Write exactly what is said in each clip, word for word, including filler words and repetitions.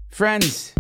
Friends,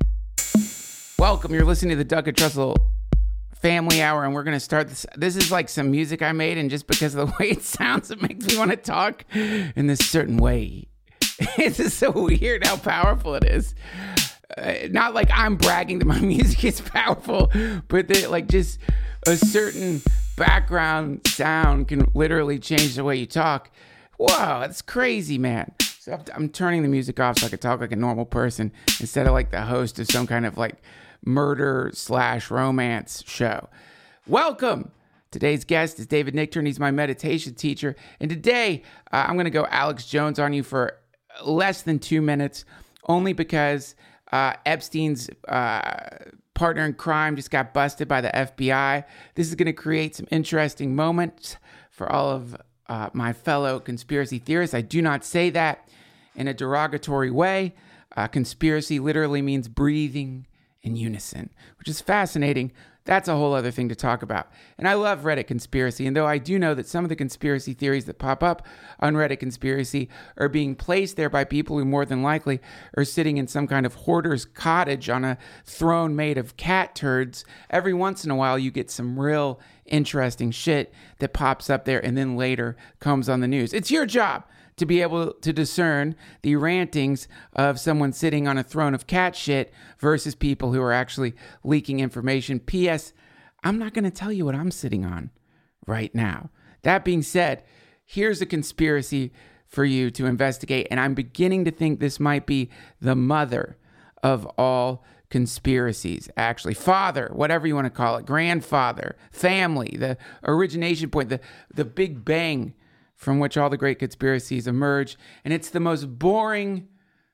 welcome. You're listening to the Doug and Trussell Family Hour, and we're going to start this. This is like some music I made, and just because of the way it sounds, it makes me want to talk in this certain way. It's just so weird how powerful it is. Uh, not like I'm bragging that my music is powerful, but that like just a certain background sound can literally change the way you talk. Wow, that's crazy, man. So I'm turning the music off so I can talk like a normal person instead of like the host of some kind of like murder slash romance show. Welcome. Today's guest is David Nichtern. He's my meditation teacher. And today uh, I'm going to go Alex Jones on you for less than two minutes, only because uh, Epstein's uh, partner in crime just got busted by the F B I. This is going to create some interesting moments for all of uh, my fellow conspiracy theorists. I do not say that in a derogatory way. Uh, conspiracy literally means breathing in unison, which is fascinating. That's a whole other thing to talk about. And I love Reddit conspiracy. And though I do know that some of the conspiracy theories that pop up on Reddit conspiracy are being placed there by people who more than likely are sitting in some kind of hoarder's cottage on a throne made of cat turds, every once in a while you get some real interesting shit that pops up there and then later comes on the news. It's your job to be able to discern the rantings of someone sitting on a throne of cat shit versus people who are actually leaking information. P S. I'm not going to tell you what I'm sitting on right now. That being said, here's a conspiracy for you to investigate, and I'm beginning to think this might be the mother of all conspiracies, actually. Father, whatever you want to call it, grandfather, family, the origination point, the, the Big Bang from which all the great conspiracies emerge. And it's the most boring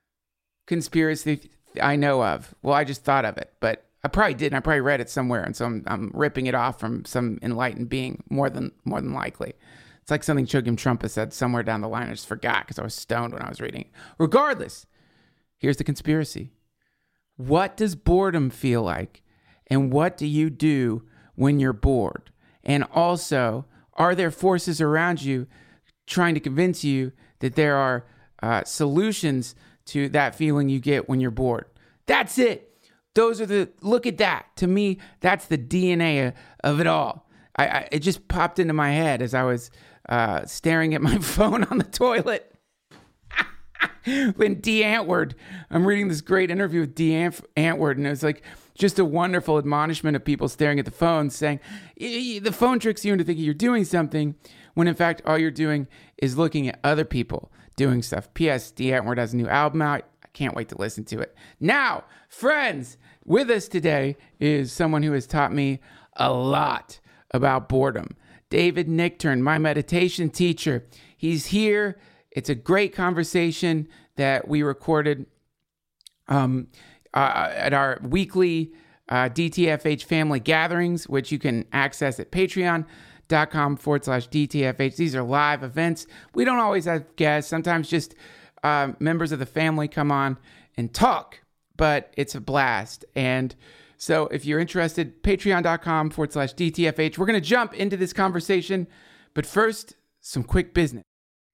conspiracy I know of. Well, I just thought of it, but I probably didn't. I probably read it somewhere, and so I'm, I'm ripping it off from some enlightened being, more than more than likely. It's like something Chogyam Trungpa said somewhere down the line. I just forgot because I was stoned when I was reading it. Regardless, here's the conspiracy. What does boredom feel like? And what do you do when you're bored? And also, are there forces around you trying to convince you that there are uh, solutions to that feeling you get when you're bored? That's it. Those are the, look at that. To me, that's the D N A of it all. I, I it just popped into my head as I was uh, staring at my phone on the toilet. When Dee Antwoord, I'm reading this great interview with Dee Antwoord, and it was like just a wonderful admonishment of people staring at the phone saying, the phone tricks you into thinking you're doing something, when in fact all you're doing is looking at other people doing stuff. P S. Dee Antwoord has a new album out. I can't wait to listen to it. Now, friends, with us today is someone who has taught me a lot about boredom. David Nichtern, my meditation teacher. He's here. It's a great conversation that we recorded um, uh, at our weekly uh, D T F H family gatherings, which you can access at patreon.com forward slash DTFH. These are live events. We don't always have guests. Sometimes just uh, members of the family come on and talk, but it's a blast. And so if you're interested, patreon.com forward slash DTFH. We're going to jump into this conversation, but first, some quick business.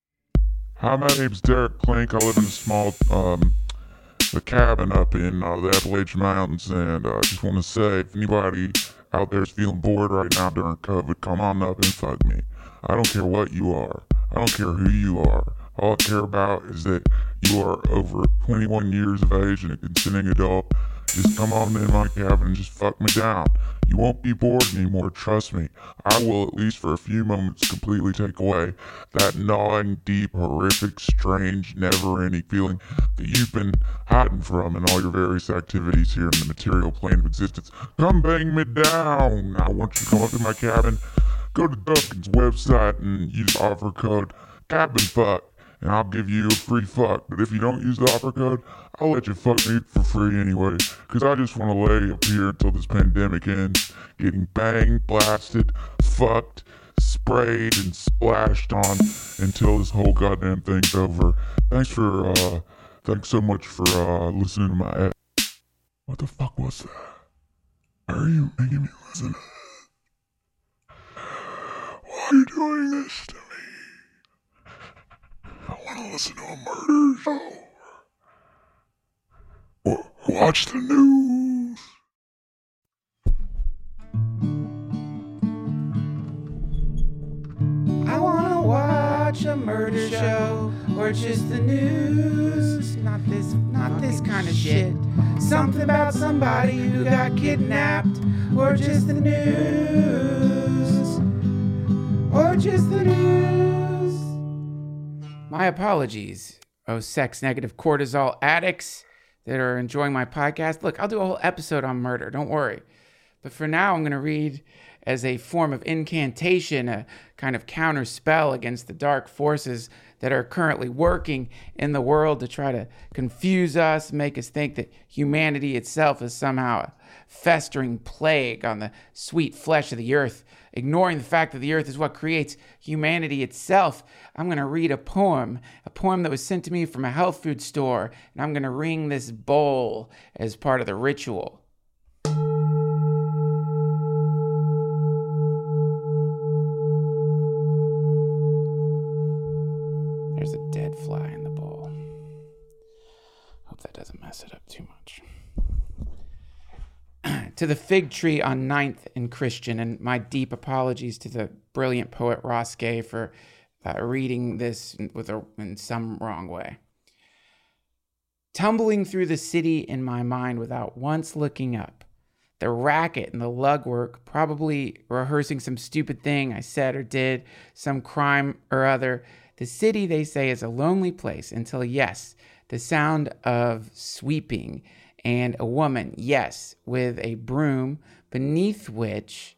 Hi, my name's Derek Klink. I live in a small um, a cabin up in uh, the Appalachian Mountains, and I uh, just want to say, if anybody out there is feeling bored right now during COVID, come on up and fuck me. I don't care what you are. I don't care who you are. All I care about is that you are over twenty-one years of age and a consenting adult. Just come on in my cabin and just fuck me down. You won't be bored anymore, trust me. I will, at least for a few moments, completely take away that gnawing, deep, horrific, strange, never-ending feeling that you've been hiding from in all your various activities here in the material plane of existence. Come bang me down. I want you to come up to my cabin. Go to Duncan's website and use offer code CABINFUCK, and I'll give you a free fuck. But if you don't use the offer code, I'll let you fuck me for free anyway, because I just want to lay up here until this pandemic ends, getting banged, blasted, fucked, sprayed, and splashed on until this whole goddamn thing's over. Thanks for, uh, thanks so much for, uh, listening to my ad. What the fuck was that? Why are you making me listen to this? Why are you doing this to me? I want to listen to a murder show. What? watch the news. I wanna watch a murder show or just the news. Not this, not this kind of shit. Something about somebody who got kidnapped or just the news. Or just the news. My apologies, oh sex-negative cortisol addicts that are enjoying my podcast. Look, I'll do a whole episode on murder, don't worry. But for now, I'm going to read as a form of incantation, a kind of counter spell against the dark forces that are currently working in the world to try to confuse us, make us think that humanity itself is somehow a festering plague on the sweet flesh of the earth, ignoring the fact that the earth is what creates humanity itself. I'm going to read a poem, a poem that was sent to me from a health food store, and I'm going to ring this bowl as part of the ritual. There's a dead fly in the bowl. Hope that doesn't mess it up too much. To the fig tree on ninth and Christian, and my deep apologies to the brilliant poet Ross Gay for uh, reading this with a, in some wrong way. Tumbling through the city in my mind without once looking up. The racket and the lugwork, probably rehearsing some stupid thing I said or did, some crime or other. The city, they say, is a lonely place until, yes, the sound of sweeping and a woman, yes, with a broom beneath which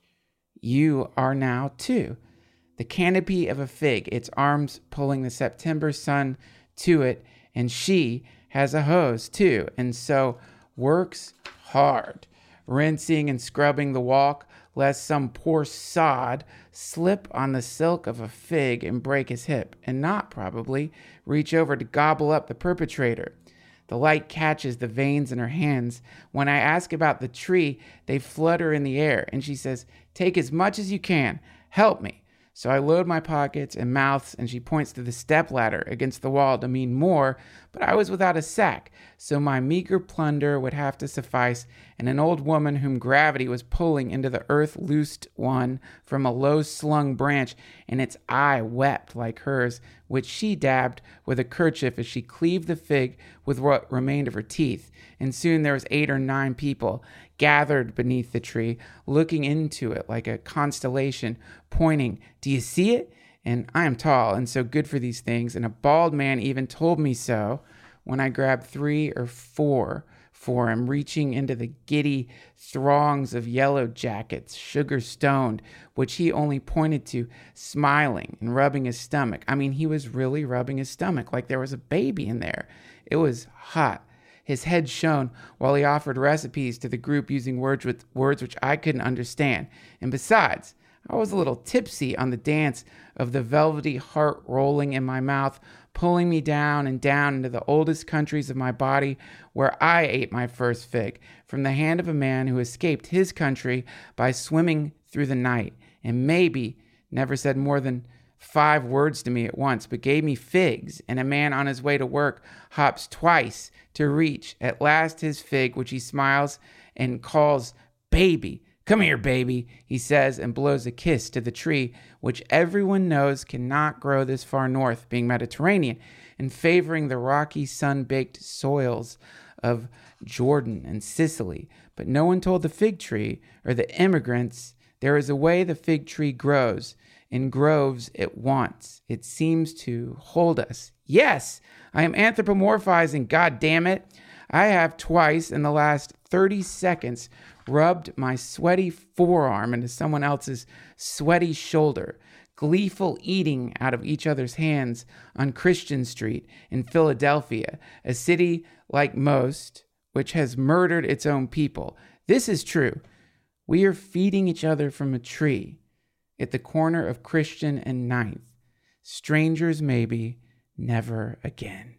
you are now too. The canopy of a fig, its arms pulling the September sun to it, and she has a hose too, and so works hard, rinsing and scrubbing the walk, lest some poor sod slip on the silk of a fig and break his hip, and not probably reach over to gobble up the perpetrator. The light catches the veins in her hands. When I ask about the tree, they flutter in the air, and she says, "Take as much as you can. Help me." So I load my pockets and mouths, and she points to the stepladder against the wall to mean more, but I was without a sack, so my meager plunder would have to suffice, and an old woman whom gravity was pulling into the earth-loosed one from a low-slung branch, and its eye wept like hers, which she dabbed with a kerchief as she cleaved the fig with what remained of her teeth. And soon there was eight or nine people gathered beneath the tree, looking into it like a constellation, pointing, "Do you see it?" And I am tall and so good for these things, and a bald man even told me so when I grabbed three or four for him, reaching into the giddy throngs of yellow jackets, sugar-stoned, which he only pointed to, smiling and rubbing his stomach. I mean, he was really rubbing his stomach like there was a baby in there. It was hot. His head shone while he offered recipes to the group using words with words which I couldn't understand. And besides, I was a little tipsy on the dance of the velvety heart rolling in my mouth, pulling me down and down into the oldest countries of my body, where I ate my first fig from the hand of a man who escaped his country by swimming through the night, and maybe never said more than five words to me at once, but gave me figs, and a man on his way to work hops twice to reach at last his fig, which he smiles and calls baby. "Come here, baby," he says, and blows a kiss to the tree, which everyone knows cannot grow this far north, being Mediterranean, and favoring the rocky, sun-baked soils of Jordan and Sicily. But no one told the fig tree, or the immigrants, there is a way the fig tree grows. In groves it wants. It seems to hold us. Yes, I am anthropomorphizing, God damn it. I have twice in the last thirty seconds rubbed my sweaty forearm into someone else's sweaty shoulder, gleeful eating out of each other's hands on Christian Street in Philadelphia, a city like most, which has murdered its own people. This is true. We are feeding each other from a tree at the corner of Christian and Ninth. Strangers maybe, never again.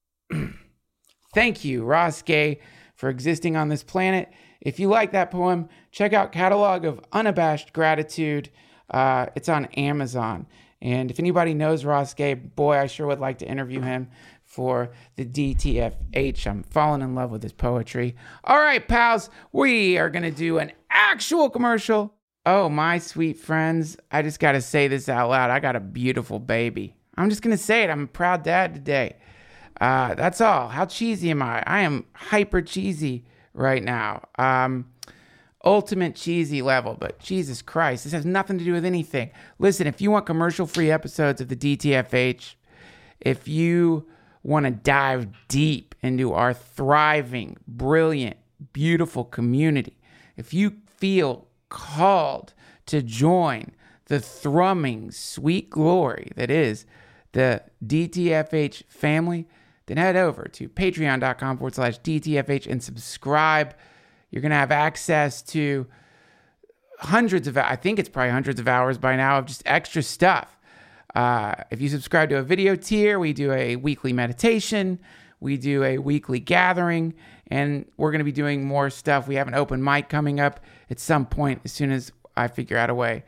Thank you, Ross Gay, for existing on this planet. If you like that poem, check out Catalog of Unabashed Gratitude. Uh, it's on Amazon. And if anybody knows Ross Gay, boy, I sure would like to interview him for the D T F H. I'm falling in love with his poetry. All right, pals, we are going to do an actual commercial. Oh, my sweet friends, I just got to say this out loud. I got a beautiful baby. I'm just going to say it. I'm a proud dad today. Uh, that's all. How cheesy am I? I am hyper cheesy right now. Um, ultimate cheesy level, but Jesus Christ, this has nothing to do with anything. Listen, if you want commercial-free episodes of the D T F H, if you want to dive deep into our thriving, brilliant, beautiful community, if you feel called to join the thrumming, sweet glory that is the D T F H family, then head over to patreon.com forward slash DTFH and subscribe. You're going to have access to hundreds of, I think it's probably hundreds of hours by now of just extra stuff. Uh, if you subscribe to a video tier, we do a weekly meditation, we do a weekly gathering, and we're going to be doing more stuff. We have an open mic coming up at some point as soon as I figure out a way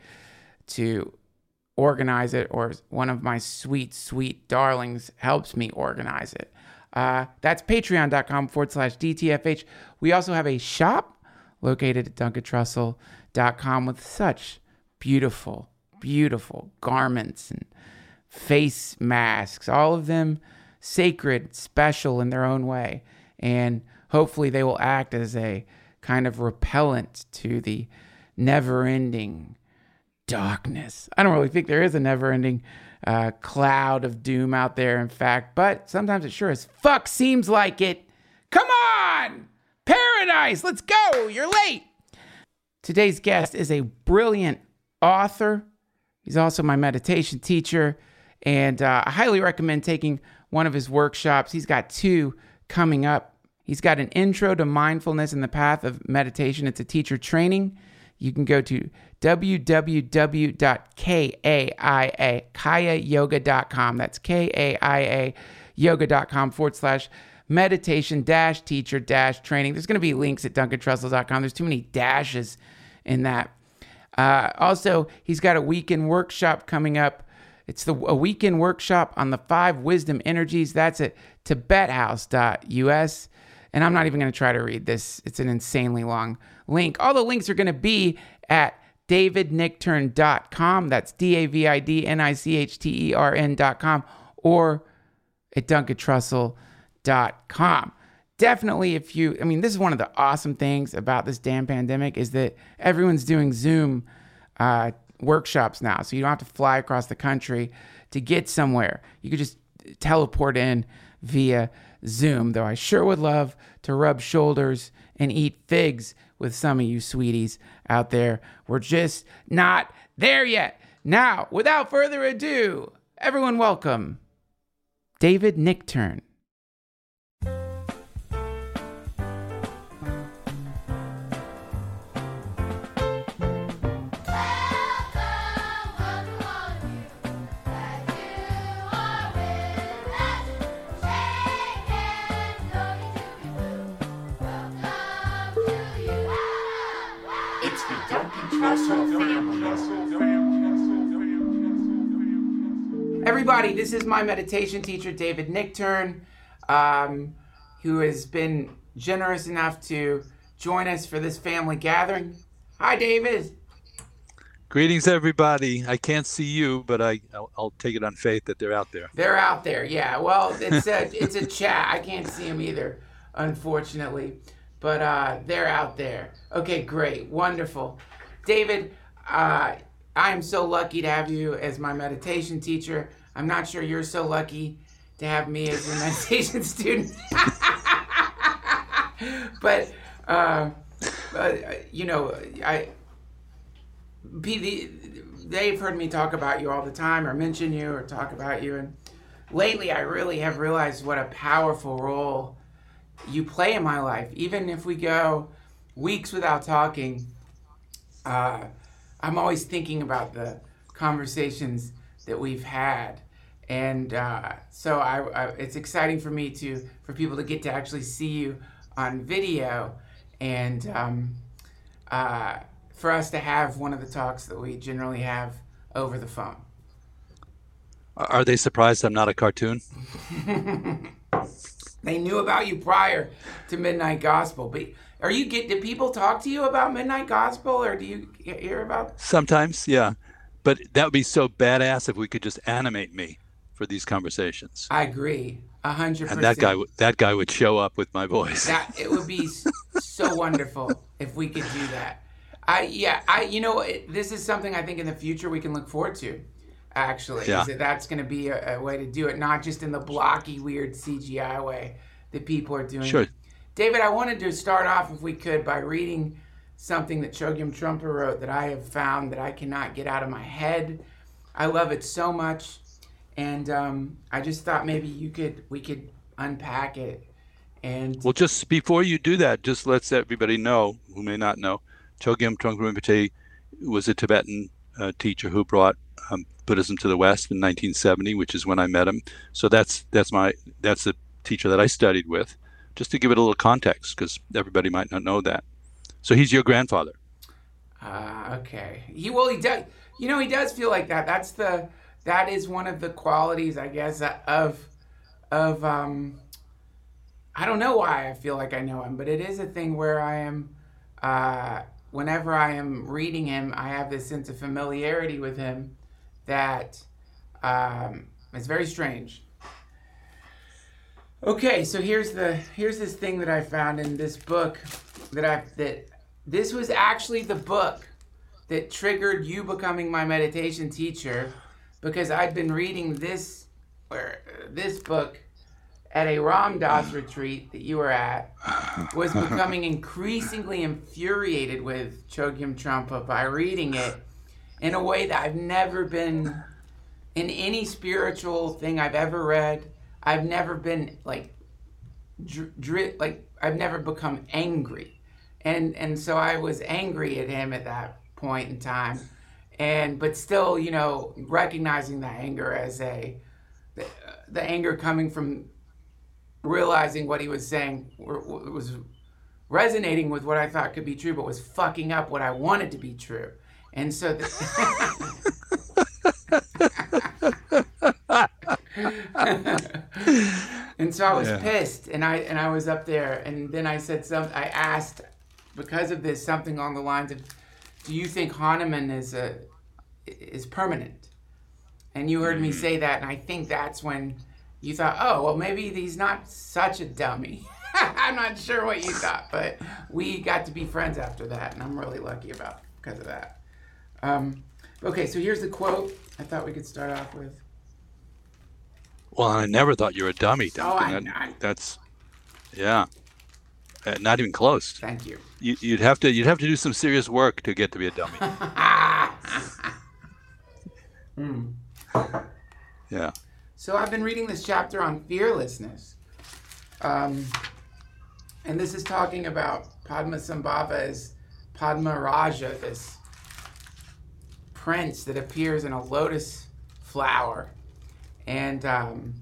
to organize it, or one of my sweet, sweet darlings helps me organize it. Uh, that's patreon.com forward slash DTFH. We also have a shop located at duncan trussell dot com with such beautiful, beautiful garments and face masks, all of them sacred, special in their own way. And hopefully they will act as a kind of repellent to the never-ending darkness. I don't really think there is a never-ending uh, cloud of doom out there, in fact, but sometimes it sure as fuck seems like it. Come on! Paradise, let's go! You're late! Today's guest is a brilliant author. He's also my meditation teacher, and uh, I highly recommend taking one of his workshops. He's got two coming up. He's got an intro to mindfulness and the path of meditation. It's a teacher training. You can go to w w w dot kaya yoga dot com. That's K A I A yoga dot com forward slash meditation dash teacher dash training. There's going to be links at duncan trussell dot com. There's too many dashes in that. Uh, also, he's got a weekend workshop coming up. It's the a weekend workshop on the five wisdom energies. That's at tibet house dot U S. And I'm not even going to try to read this. It's an insanely long link. All the links are going to be at david nichtern dot com. That's D A V I D N I C H T E R N dot com, or at duncan trussell dot com. Definitely, if you, I mean, this is one of the awesome things about this damn pandemic is that everyone's doing Zoom uh, workshops now. So you don't have to fly across the country to get somewhere. You could just teleport in via Zoom, though I sure would love to rub shoulders and eat figs with some of you sweeties out there. We're just not there yet. Now, without further ado, everyone welcome David Nichtern. Everybody, this is my meditation teacher, David Nichtern, um, who has been generous enough to join us for this family gathering. Hi, David. Greetings, everybody. I can't see you, but I, I'll, I'll take it on faith that they're out there. They're out there, yeah. Well, it's a, it's a chat. I can't see them either, unfortunately, but uh, they're out there. Okay, great. Wonderful. David, uh, I am so lucky to have you as my meditation teacher. I'm not sure you're so lucky to have me as your meditation student. But, uh, uh, you know, I, they've heard me talk about you all the time, or mention you, or talk about you. And lately, I really have realized what a powerful role you play in my life. Even if we go weeks without talking, uh, I'm always thinking about the conversations that we've had. And uh, so I, I, it's exciting for me to, for people to get to actually see you on video, and um, uh, for us to have one of the talks that we generally have over the phone. Are they surprised I'm not a cartoon? They knew about you prior to Midnight Gospel. But are you get? Did people talk to you about Midnight Gospel, or do you hear about? Sometimes, yeah. But that would be so badass if we could just animate me for these conversations. I agree, a hundred percent. And that guy, that guy would show up with my voice. That it would be so wonderful if we could do that. I yeah, I you know it, this is something I think in the future we can look forward to. Actually, Yeah. is that that's going to be a, a way to do it, not just in the blocky, weird C G I way that people are doing. Sure. David, I wanted to start off, if we could, by reading something that Chogyam Trungpa wrote that I have found that I cannot get out of my head. I love it so much, and um, I just thought maybe you could we could unpack it. And Well, just before you do that, just let everybody know who may not know, Chogyam Trungpa Rinpoche was a Tibetan uh, teacher who brought um, Buddhism to the West in nineteen seventy, which is when I met him. So that's that's my that's the teacher that I studied with, just to give it a little context, because everybody might not know that. So he's your grandfather. Uh, okay. He well, he does. You know, he does feel like that. That's the that is one of the qualities, I guess, of of um. I don't know why I feel like I know him, but it is a thing where I am. Uh, whenever I am reading him, I have this sense of familiarity with him that um, is very strange. Okay, so here's the here's this thing that I found in this book that I that this was actually the book that triggered you becoming my meditation teacher, because I'd been reading this or this book at a Ram Dass retreat that you were at, was becoming increasingly infuriated with Chogyam Trungpa by reading it in a way that I've never been in any spiritual thing I've ever read. I've never been like, dr- dri- like I've never become angry, and and so I was angry at him at that point in time, and but still, you know, recognizing the anger as a the, the anger coming from realizing what he was saying was resonating with what I thought could be true, but was fucking up what I wanted to be true. And so, the and so I was Yeah. pissed, and I and I was up there, and then I said something. I asked, because of this, something along the lines of, "Do you think Hanuman is a is permanent?" And you heard me say that, and I think that's when you thought, oh, well, maybe he's not such a dummy. I'm not sure what you thought, but we got to be friends after that, and I'm really lucky about because of that. Um, okay, so here's the quote I thought we could start off with. Well, I never thought you were a dummy, Oh, I, Duncan. I, That, that's, yeah, uh, not even close. thank you. You, you'd have to you'd have to do some serious work to get to be a dummy. Mm. Yeah. So I've been reading this chapter on fearlessness. Um, and this is talking about Padmasambhava as Padma Raja, this prince that appears in a lotus flower. And um,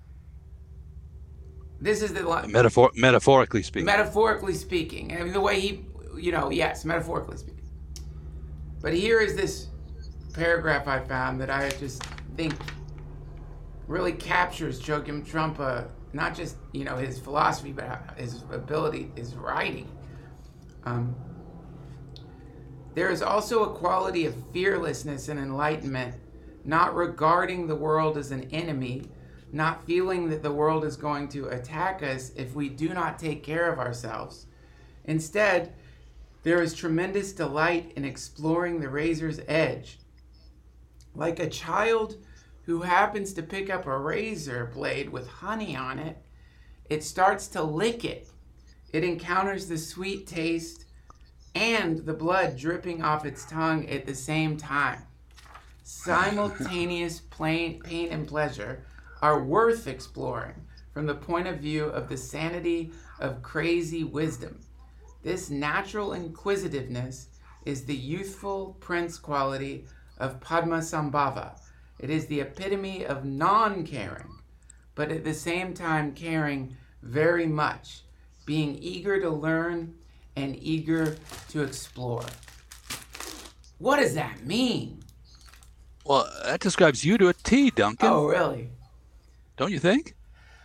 this is the li- Metaphor metaphorically speaking. metaphorically speaking. I mean, the way he, you know, yes, metaphorically speaking. But here is this paragraph I found that I just think really captures Chogyam Trungpa, not just, you know, his philosophy, but his ability, his writing. Um, there is also a quality of fearlessness and enlightenment, not regarding the world as an enemy, not feeling that the world is going to attack us if we do not take care of ourselves. Instead, there is tremendous delight in exploring the razor's edge. Like a child who happens to pick up a razor blade with honey on it, it starts to lick it. It encounters the sweet taste and the blood dripping off its tongue at the same time. Simultaneous pain, pain and pleasure are worth exploring from the point of view of the sanity of crazy wisdom. This natural inquisitiveness is the youthful prince quality of Padmasambhava. It is the epitome of non-caring, but at the same time caring very much, being eager to learn and eager to explore. What does that mean? Well, that describes you to a T, Duncan. Oh, really? Don't you think?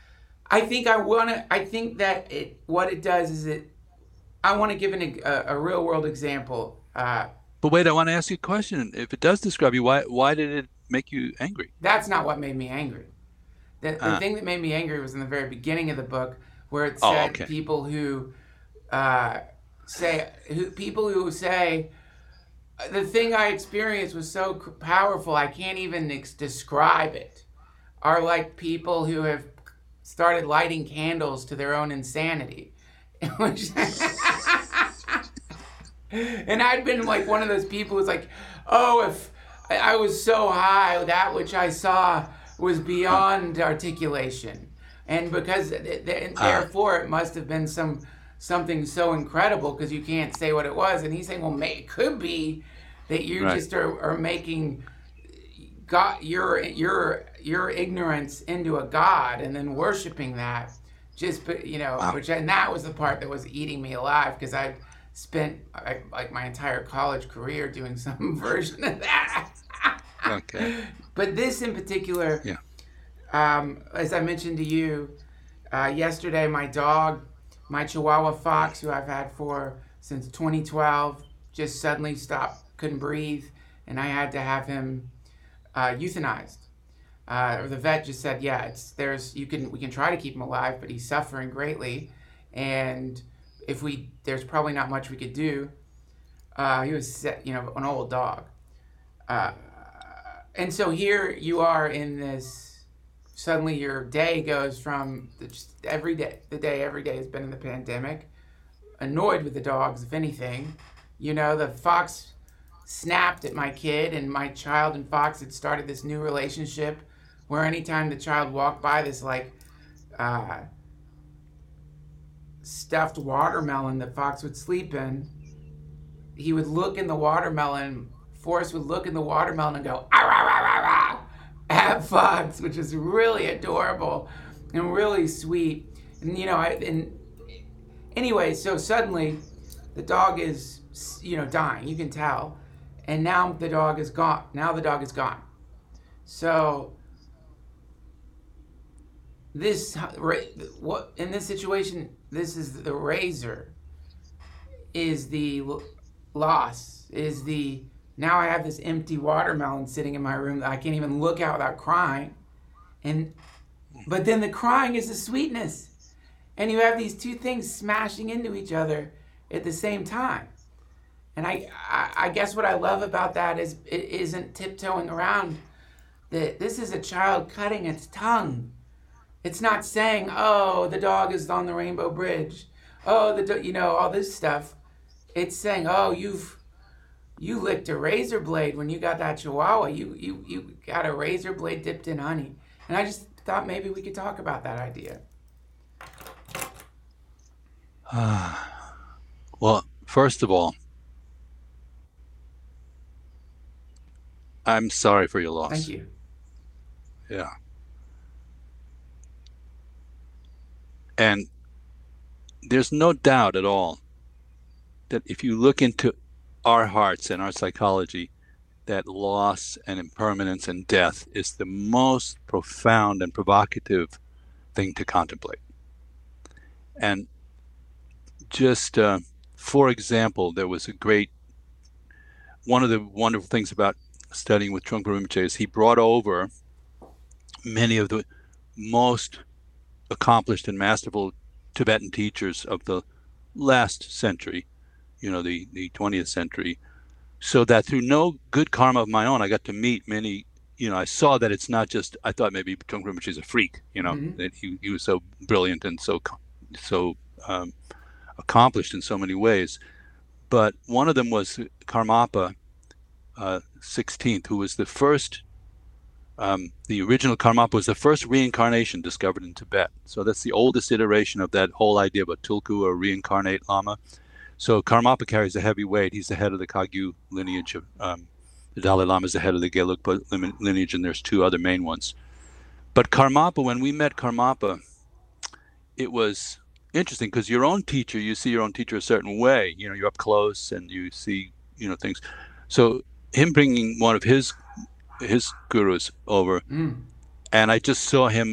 I think I want to, I think that it, what it does is it, I want to give an, a, a real world example. Uh, But wait, I want to ask you a question. If it does describe you, why why did it make you angry? that's not what made me angry. The, the Ah. thing that made me angry was in the very beginning of the book where it Oh, said okay. people who uh, say, who, people who say, the thing I experienced was so c- powerful, I can't even ex- describe it, are like people who have started lighting candles to their own insanity. Which- and I'd been like one of those people who's like, oh, if I, I was so high, that which I saw was beyond articulation. And because, th- th- therefore, it must have been some something so incredible because you can't say what it was. And he's saying, well, may, it could be that you Right. just are, are making God, your your your ignorance into a god and then worshiping that, just but you know, Wow. which and that was the part that was eating me alive because I spent I, like my entire college career doing some version of that. Okay. But this in particular, Yeah. um, as I mentioned to you uh, yesterday, my dog, my Chihuahua Fox, who I've had for since twenty twelve, just suddenly stopped, couldn't breathe, and I had to have him uh, euthanized. Uh, or the vet just said, yeah, it's there's you can we can try to keep him alive, but he's suffering greatly, and if we there's probably not much we could do. Uh, he was you know an old dog, uh, and so here you are in this. Suddenly your day goes from the, just every day the day every day has been in the pandemic. Annoyed with the dogs, if anything, you know the fox snapped at my kid, and my child and fox had started this new relationship where anytime the child walked by this like uh, stuffed watermelon that Fox would sleep in, he would look in the watermelon, Forrest would look in the watermelon and go, "Ah, rah, rah, rah, rah," at Fox, which is really adorable and really sweet. And, you know, I, and anyway, so suddenly the dog is, you know, dying, you can tell. And now the dog is gone. Now the dog is gone. So this what in this situation, this is the razor is the loss, is the now I have this empty watermelon sitting in my room that I can't even look at without crying. And but then the crying is the sweetness. And you have these two things smashing into each other at the same time. And I, I, I guess what I love about that is it isn't tiptoeing around. That this is a child cutting its tongue. It's not saying, "Oh, the dog is on the Rainbow Bridge." Oh, the do-, you know all this stuff. It's saying, "Oh, you've you licked a razor blade when you got that Chihuahua. You you you got a razor blade dipped in honey." And I just thought maybe we could talk about that idea. Well, first of all, I'm sorry for your loss. Thank you. Yeah. And there's no doubt at all that if you look into our hearts and our psychology, that loss and impermanence and death is the most profound and provocative thing to contemplate. And just, uh, for example, there was a great, one of the wonderful things about studying with Trungpa Rinpoche is he brought over many of the most accomplished and masterful Tibetan teachers of the last century, you know, the, the twentieth century, so that through no good karma of my own, I got to meet many, you know, I saw that it's not just, I thought maybe Trungpa Rinpoche is a freak, you know, Mhm. that he, he was so brilliant and so, so um, accomplished in so many ways. But one of them was Karmapa uh, sixteenth, who was the first, um, the original Karmapa was the first reincarnation discovered in Tibet. So that's the oldest iteration of that whole idea of a tulku or reincarnate lama. So Karmapa carries a heavy weight. He's the head of the Kagyu lineage. Of, um, the Dalai Lama is the head of the Gelugpa lineage, and there's two other main ones. But Karmapa, when we met Karmapa, it was interesting because your own teacher, you see your own teacher a certain way. You know, you're up close and you see, you know, things. So him bringing one of his his gurus over, Mm. and I just saw him.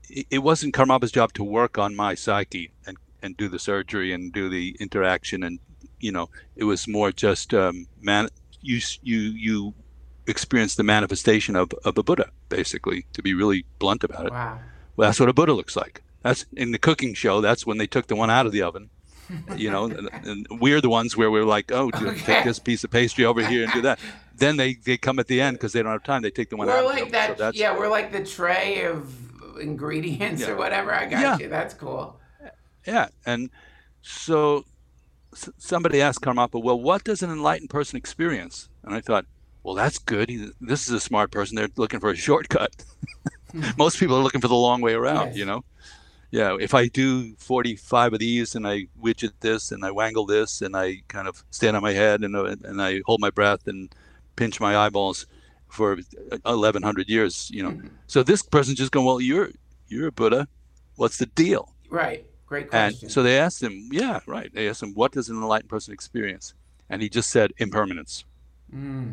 it, it wasn't Karmapa's job to work on my psyche and, and do the surgery and do the interaction. And, you know, it was more just, um, man, you, you, you experience the manifestation of, of a Buddha, basically, to be really blunt about it. Wow. Well, that's what a Buddha looks like. That's in the cooking show. That's when they took the one out of the oven. You know, and, and we're the ones where we're like, oh, do, Okay. take this piece of pastry over here and do that. Then they, they come at the end because they don't have time. They take the one We're out. like of the that. oven. So that's, yeah, we're like the tray of ingredients Yeah. or whatever. I got Yeah. you. That's cool. yeah. And so s- somebody asked Karmapa, well, what does an enlightened person experience? And I thought, well, that's good. He, this is a smart person. They're looking for a shortcut. Most people are looking for the long way around, Yes. you know? Yeah, if I do forty-five of these and I widget this and I wangle this and I kind of stand on my head and uh, and I hold my breath and pinch my eyeballs for eleven hundred years, you know. Mhm. So this person's just going, well, you're you're a Buddha. What's the deal? Right. Great And question. so they asked him, yeah, right. They asked him, what does an enlightened person experience? And he just said impermanence, Mm.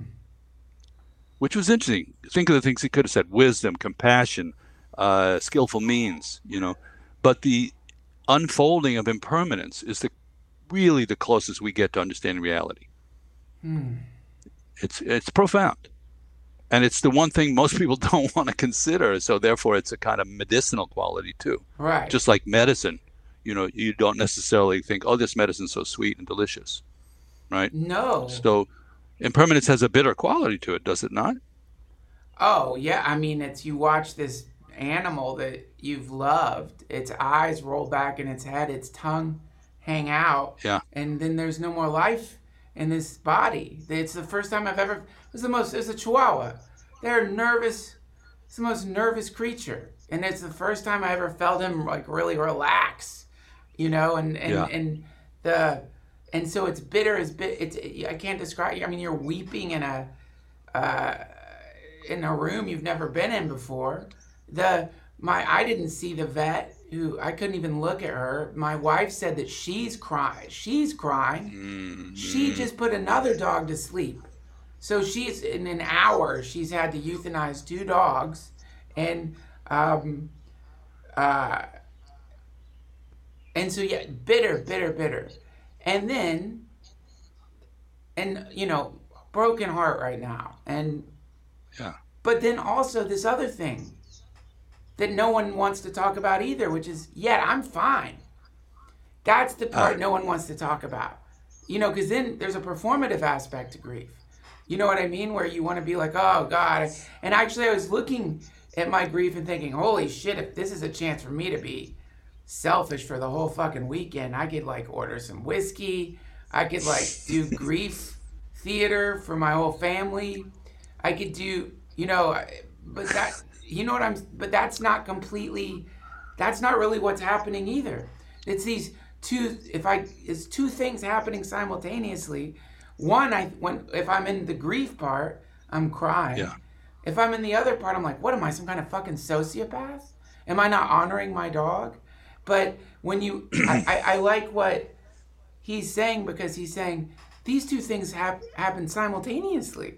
which was interesting. Think of the things he could have said: wisdom, compassion, uh, skillful means, you know. But the unfolding of impermanence is the really the closest we get to understanding reality. Mm. It's it's profound, and it's the one thing most people don't want to consider. So therefore, it's a kind of medicinal quality too. Right. Just like medicine, you know, you don't necessarily think, oh, this medicine's so sweet and delicious, right? no. So impermanence has a bitter quality to it, does it not? Oh, yeah. I mean, it's you watch this animal that you've loved, its eyes roll back in its head, its tongue hang out, Yeah. and then there's no more life in this body. It's the first time I've ever, it was the most, it's a chihuahua. They're nervous, it's the most nervous creature. And it's the first time I ever felt him like really relax, you know, and, and, Yeah. and the, and so it's bitter as bit, it's, I can't describe, I mean, you're weeping in a, uh, in a room you've never been in before. The my I didn't see the vet who I couldn't even look at her. My wife said that she's crying. She's crying. Mm-hmm. She just put another dog to sleep. So she's in an hour she's had to euthanize two dogs, and um uh and so yeah, bitter, bitter, bitter. And then and you know, broken heart right now. And Yeah. but then also this other thing that no one wants to talk about either, which is, yeah, I'm fine. That's the part Uh, no one wants to talk about. You know, because then there's a performative aspect to grief. You know what I mean? Where you want to be like, oh, God. And actually, I was looking at my grief and thinking, holy shit, if this is a chance for me to be selfish for the whole fucking weekend, I could, like, order some whiskey. I could, like, do grief theater for my whole family. I could do, you know, I- but that, you know what I'm, but that's not completely, that's not really what's happening either. It's these two, if I, it's two things happening simultaneously. One, I, when, if I'm in the grief part, I'm crying. Yeah. If I'm in the other part, I'm like, what am I, some kind of fucking sociopath? Am I not honoring my dog? But when you, I, I, I like what he's saying, because he's saying these two things hap, happen simultaneously.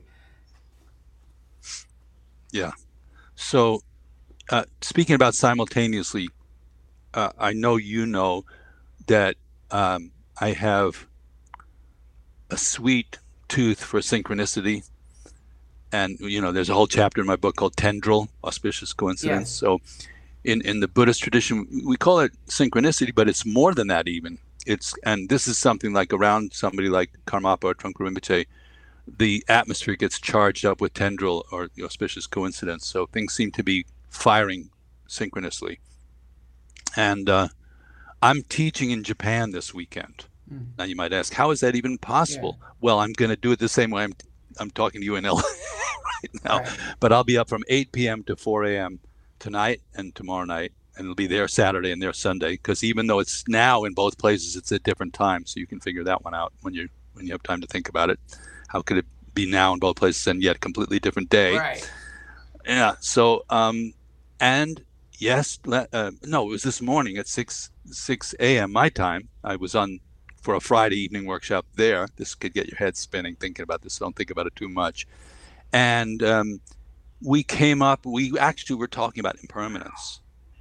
Yeah. So, uh, speaking about simultaneously, uh, I know you know that um, I have a sweet tooth for synchronicity. And, you know, there's a whole chapter in my book called Tendril, Auspicious Coincidence. Yes. So in, in the Buddhist tradition, we call it synchronicity, but it's more than that even. It's and this is something like around somebody like Karmapa or Trungpa Rinpoche, the atmosphere gets charged up with tendril or the auspicious coincidence. So things seem to be firing synchronously. And uh, I'm teaching in Japan this weekend. Mm. Now you might ask, how is that even possible? Well, I'm going to do it the same way I'm I'm talking to you in L A right now. Right. But I'll be up from eight p.m. to four a.m. tonight and tomorrow night. And it'll be there Saturday and there Sunday. Because even though it's now in both places, it's at different times. So you can figure that one out when you when you have time to think about it. How could it be now in both places and yet completely different day? Right. Yeah. So, um, and yes, le- uh, no, it was this morning at six a.m. my time. I was on for a Friday evening workshop there. This could get your head spinning thinking about this. So don't think about it too much. And um, we came up, we actually were talking about impermanence.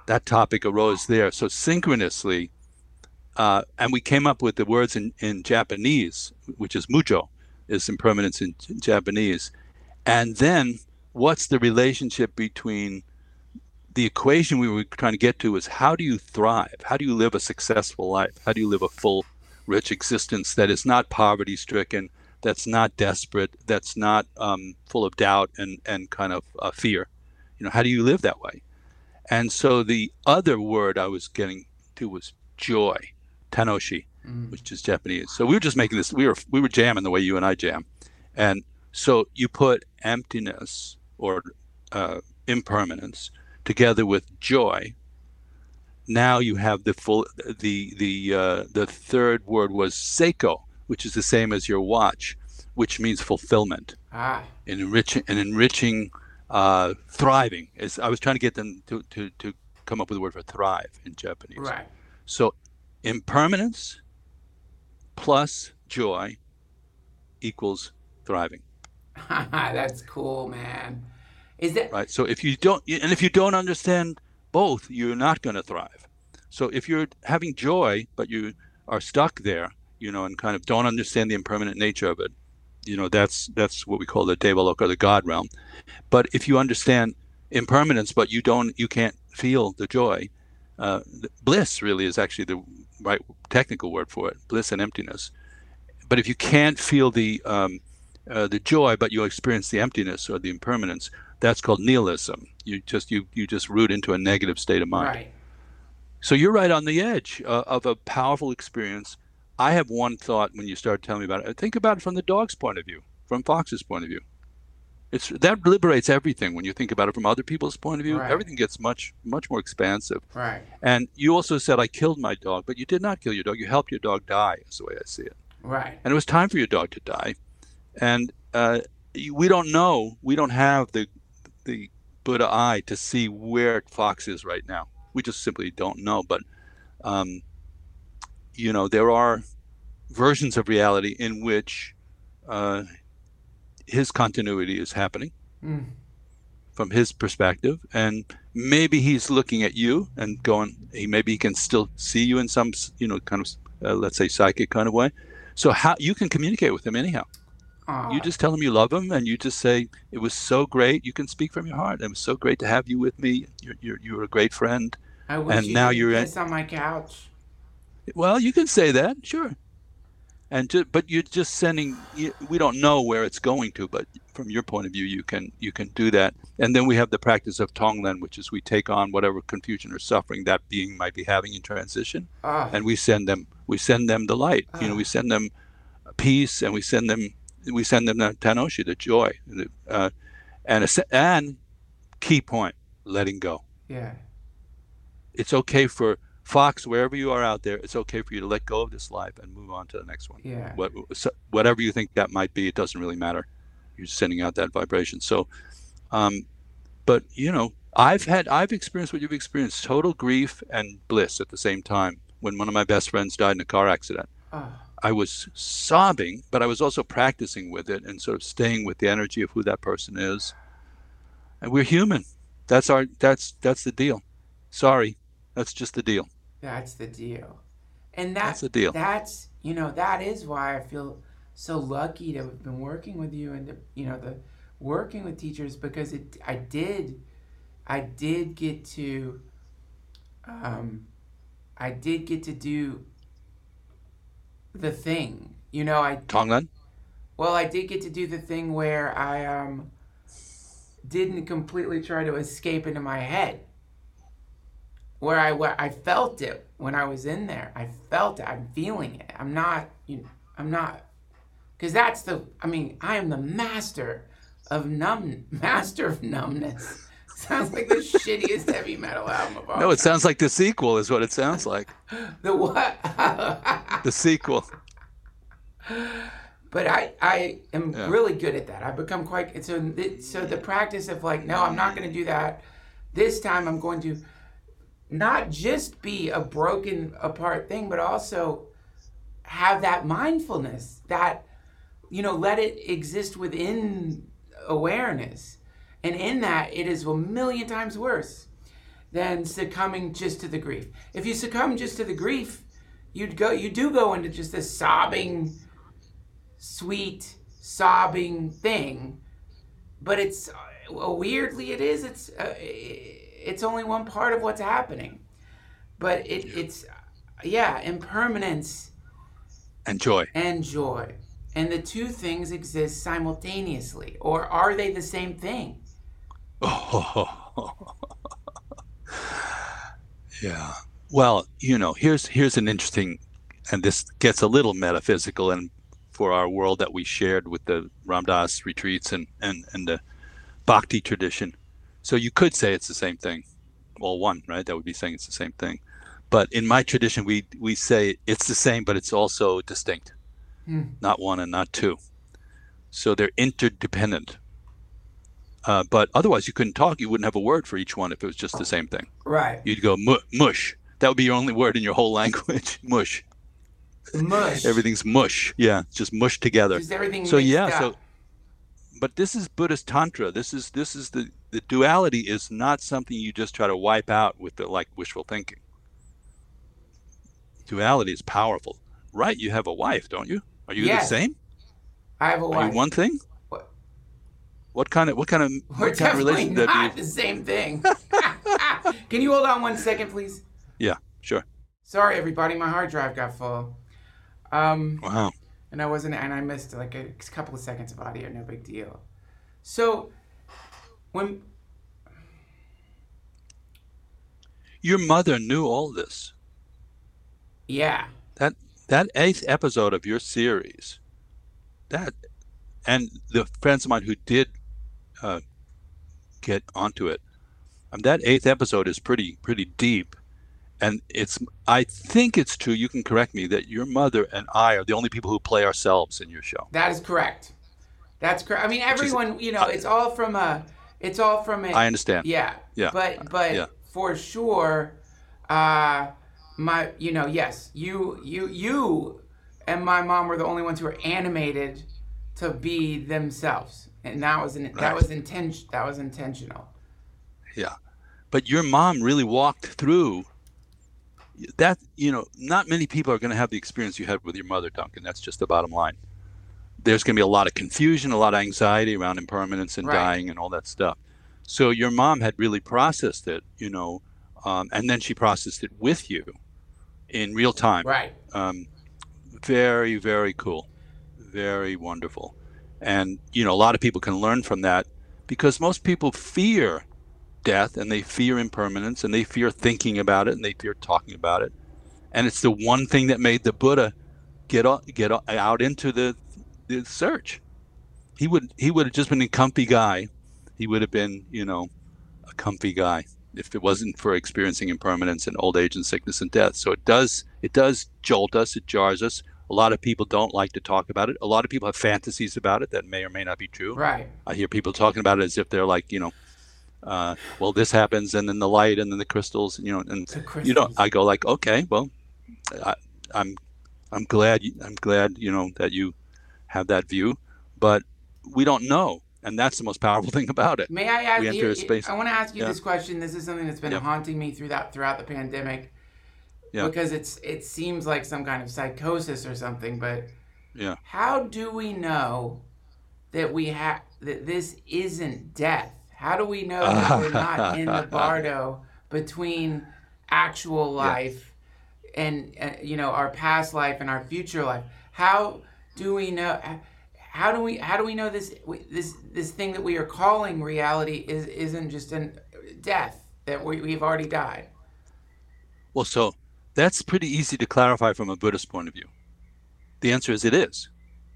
that topic arose there. So synchronously, uh, and we came up with the words in, in Japanese, which is mujo, is impermanence in, in Japanese. And then what's the relationship between the equation we were trying to get to is how do you thrive? How do you live a successful life? How do you live a full, rich existence that is not poverty stricken, that's not desperate, that's not um, full of doubt and, and kind of uh, fear? You know, how do you live that way? And so the other word I was getting to was joy, tanoshi, mm. which is Japanese. So we were just making this, we were we were jamming the way you and I jam. And so you put emptiness or uh, impermanence together with joy. Now you have the full, the the uh, the third word was seiko, which is the same as your watch, which means fulfillment, ah. and enriching, and enriching, uh, thriving. Is I was trying to get them to, to, to come up with a word for thrive in Japanese. Right. So impermanence plus joy equals thriving. That's cool, man. Is that right? So if you don't, and if you don't understand both, you're not going to thrive. So if you're having joy, but you are stuck there, you know, and kind of don't understand the impermanent nature of it, you know, that's that's what we call the Devaloka, the God realm. But if you understand impermanence, but you don't, you can't feel the joy, uh, bliss really is actually the right technical word for it, bliss and emptiness. But if you can't feel the um, uh, the joy, but you experience the emptiness or the impermanence, that's called nihilism. You just you you just root into a negative state of mind. right? So you're right on the edge uh, of a powerful experience. I have one thought when you start telling me about it. Think about it from the dog's point of view, from Fox's point of view. It's that liberates everything when you think about it from other people's point of view. Right. Everything gets much much more expansive. Right. And you also said I killed my dog, but you did not kill your dog. You helped your dog die, is the way I see it. Right. And it was time for your dog to die. And uh, we don't know. We don't have the the Buddha eye to see where Fox is right now. We just simply don't know. But, um, you know, there are versions of reality in which uh, his continuity is happening mm. from his perspective. And maybe he's looking at you and going, he maybe he can still see you in some, you know, kind of, uh, let's say, psychic kind of way. So how you can communicate with him anyhow. Aww. You just tell him you love him, and you just say, it was so great. You can speak from your heart. It was so great to have you with me. You're, you're, you're a great friend. I wish and you now could you're piss on my couch. Well, you can say that, sure. And to, but you're just sending, you, we don't know where it's going to, but from your point of view, you can you can do that. And then we have the practice of Tonglen, which is we take on whatever confusion or suffering that being might be having in transition, uh. and we send them we send them the light. Uh. You know, we send them peace, and we send them we send them the tanoshi, the joy, the, uh, and a, and key point, letting go. Yeah. It's okay for Fox, wherever you are out there, it's okay for you to let go of this life and move on to the next one. Yeah. What, so, whatever you think that might be, it doesn't really matter. You're sending out that vibration. So, um, but you know, I've had, I've experienced what you've experienced, total grief and bliss at the same time. When one of my best friends died in a car accident, uh. I was sobbing, but I was also practicing with it and sort of staying with the energy of who that person is. And we're human. That's our, that's, that's the deal. Sorry. That's just the deal. That's the deal. And that, that's the deal. That's, you know, that is why I feel so lucky to have been working with you and, the, you know, the working with teachers, because it, I did, I did get to, um, I did get to do the thing, you know, I. Tonglen? Well, I did get to do the thing where I, um, didn't completely try to escape into my head. Where I where I felt it when I was in there. I felt it. I'm feeling it. I'm not, you know, I'm not, because that's the, I mean, I am the master of numb, master of numbness. Sounds like the shittiest heavy metal album of all No, it time. sounds like the sequel is what it sounds like. The what? The sequel. But I, I am Yeah. really good at that. I've become quite, so, so the practice of like, no, I'm not going to do that. This time I'm going to not just be a broken apart thing, but also have that mindfulness, that, you know, let it exist within awareness. And in that, it is a million times worse. than succumbing just to the grief. If you succumb just to the grief, you'd go, you do go into just this sobbing, sweet, sobbing thing. But it's, uh, weirdly it is, it's uh, it's only one part of what's happening. But it, it's, yeah, impermanence. And joy. And joy. And the two things exist simultaneously. Or are they the same thing? Oh. Yeah. Well, you know, here's here's an interesting, and this gets a little metaphysical, and for our world that we shared with the Ram Dass retreats and, and, and the Bhakti tradition. So you could say it's the same thing. Well, one, right? That would be saying it's the same thing. But in my tradition, we, we say it's the same, but it's also distinct. Mm. Not one and not two. So they're interdependent. Uh, but otherwise, you couldn't talk. You wouldn't have a word for each one if it was just the same thing. Right. You'd go mu- mush. That would be your only word in your whole language. Mush. Mush. Everything's mush. Yeah, just mush together. Just everything so mixed yeah. up. So, but this is Buddhist Tantra. This is this is the the duality is not something you just try to wipe out with the like wishful thinking. Duality is powerful, right? You have a wife, don't you? Are you yes. the same? I have a wife. Are you one thing? What? What kind of what kind of We're what kind of relation definitely that not the same thing. Can you hold on one second, please? Yeah, sure. Sorry, everybody, my hard drive got full. Um, wow. And I wasn't, and I missed like a couple of seconds of audio. No big deal. So, when your mother knew all this. Yeah. That that eighth episode of your series, that, and the friends of mine who did uh, get onto it, um, that eighth episode is pretty pretty deep, and it's I think it's true. You can correct me that your mother and I are the only people who play ourselves in your show. That is correct. That's correct. I mean, everyone, you know, it's all from a, it's all from a. I understand. Yeah. Yeah. But but yeah. for sure. Uh, My, you know, yes, you, you, you, and my mom were the only ones who were animated to be themselves, and that was an, right. that was intention, that was intentional. Yeah, but your mom really walked through that. You know, not many people are going to have the experience you had with your mother, Duncan. That's just the bottom line. There's going to be a lot of confusion, a lot of anxiety around impermanence and right. dying and all that stuff. So your mom had really processed it, you know, um, and then she processed it with you. In real time. Right. Um, very, very cool. Very wonderful. And, you know, a lot of people can learn from that because most people fear death and they fear impermanence and they fear thinking about it and they fear talking about it. And it's the one thing that made the Buddha get out, get out into the, the search. He would, he would have just been a comfy guy. He would have been, you know, a comfy guy. If it wasn't for experiencing impermanence and old age and sickness and death. So it does it does jolt us, it jars us. A lot of people don't like to talk about it. A lot of people have fantasies about it that may or may not be true. Right. I hear people talking about it as if they're like, you know, uh, well, this happens and then the light and then the crystals, you know, and you know, I go like, okay, well, I, I'm I'm glad I'm glad, you know, that you have that view, but we don't know. And that's the most powerful thing about it. May I ask we enter you, a space. I want to ask you yeah. this question. This is something that's been yeah. haunting me throughout throughout the pandemic. Yeah. Because it's it seems like some kind of psychosis or something, but yeah. how do we know that we have that this isn't death? How do we know that we're not in the bardo between actual life yeah. and uh, you know, our past life and our future life? How do we know How do we how do we know this this this thing that we are calling reality is isn't just a death, that we, we've already died? Well, so that's pretty easy to clarify from a Buddhist point of view. The answer is it is.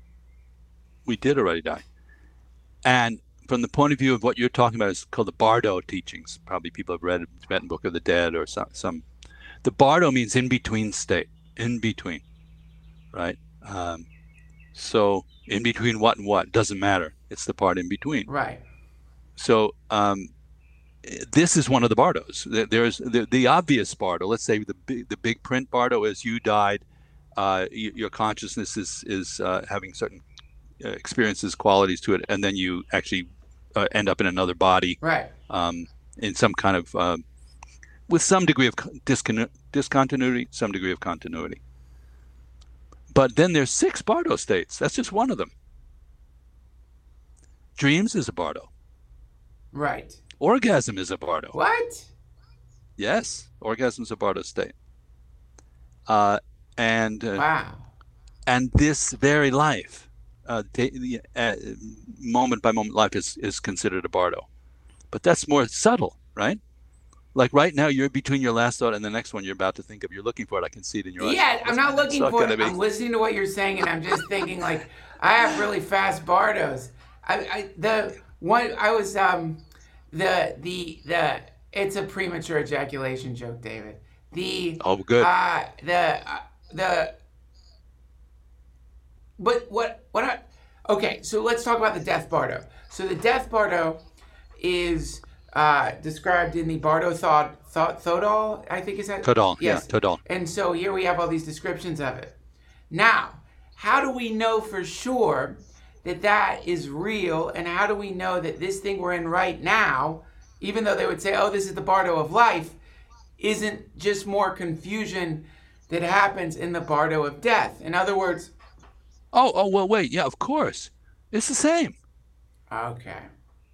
We did already die. And from the point of view of what you're talking about is called the Bardo teachings. Probably people have read Tibetan Book of the Dead or some. some. The Bardo means in between state, in between, right? Um, so in between what and what doesn't matter. It's the part in between. Right. So um, this is one of the bardos. There's the, the obvious bardo. Let's say the big, the big print bardo is you died. Uh, your consciousness is is uh, having certain uh, experiences, qualities to it, and then you actually uh, end up in another body. Right. Um, in some kind of uh, with some degree of discon- discontinuity, some degree of continuity. But then there's six Bardo states. That's just one of them. Dreams is a Bardo. Right. Orgasm is a Bardo. What? Yes, orgasm is a Bardo state. Uh, and uh, Wow. And this very life, uh, the, uh, moment by moment life is, is considered a Bardo. But that's more subtle, right? Like right now, you're between your last thought and the next one you're about to think of. You're looking for it. I can see it in your eyes. Yeah, I'm not looking for it. Be. I'm listening to what you're saying, and I'm just thinking, like, I have really fast Bardos. I, I the one I was um the the the it's a premature ejaculation joke, David. The oh good. Uh, the uh, the but what what I okay. So let's talk about the death Bardo. So the death Bardo is uh, described in the Bardo Thought Thought Thodol, I think is that Thodol. Yes. Yeah, Thodol. And so here we have all these descriptions of it. Now, how do we know for sure that that is real, and how do we know that this thing we're in right now, even though they would say, oh, this is the Bardo of life, isn't just more confusion that happens in the Bardo of death? In other words... Oh, oh, well, wait. Yeah, of course. It's the same. Okay.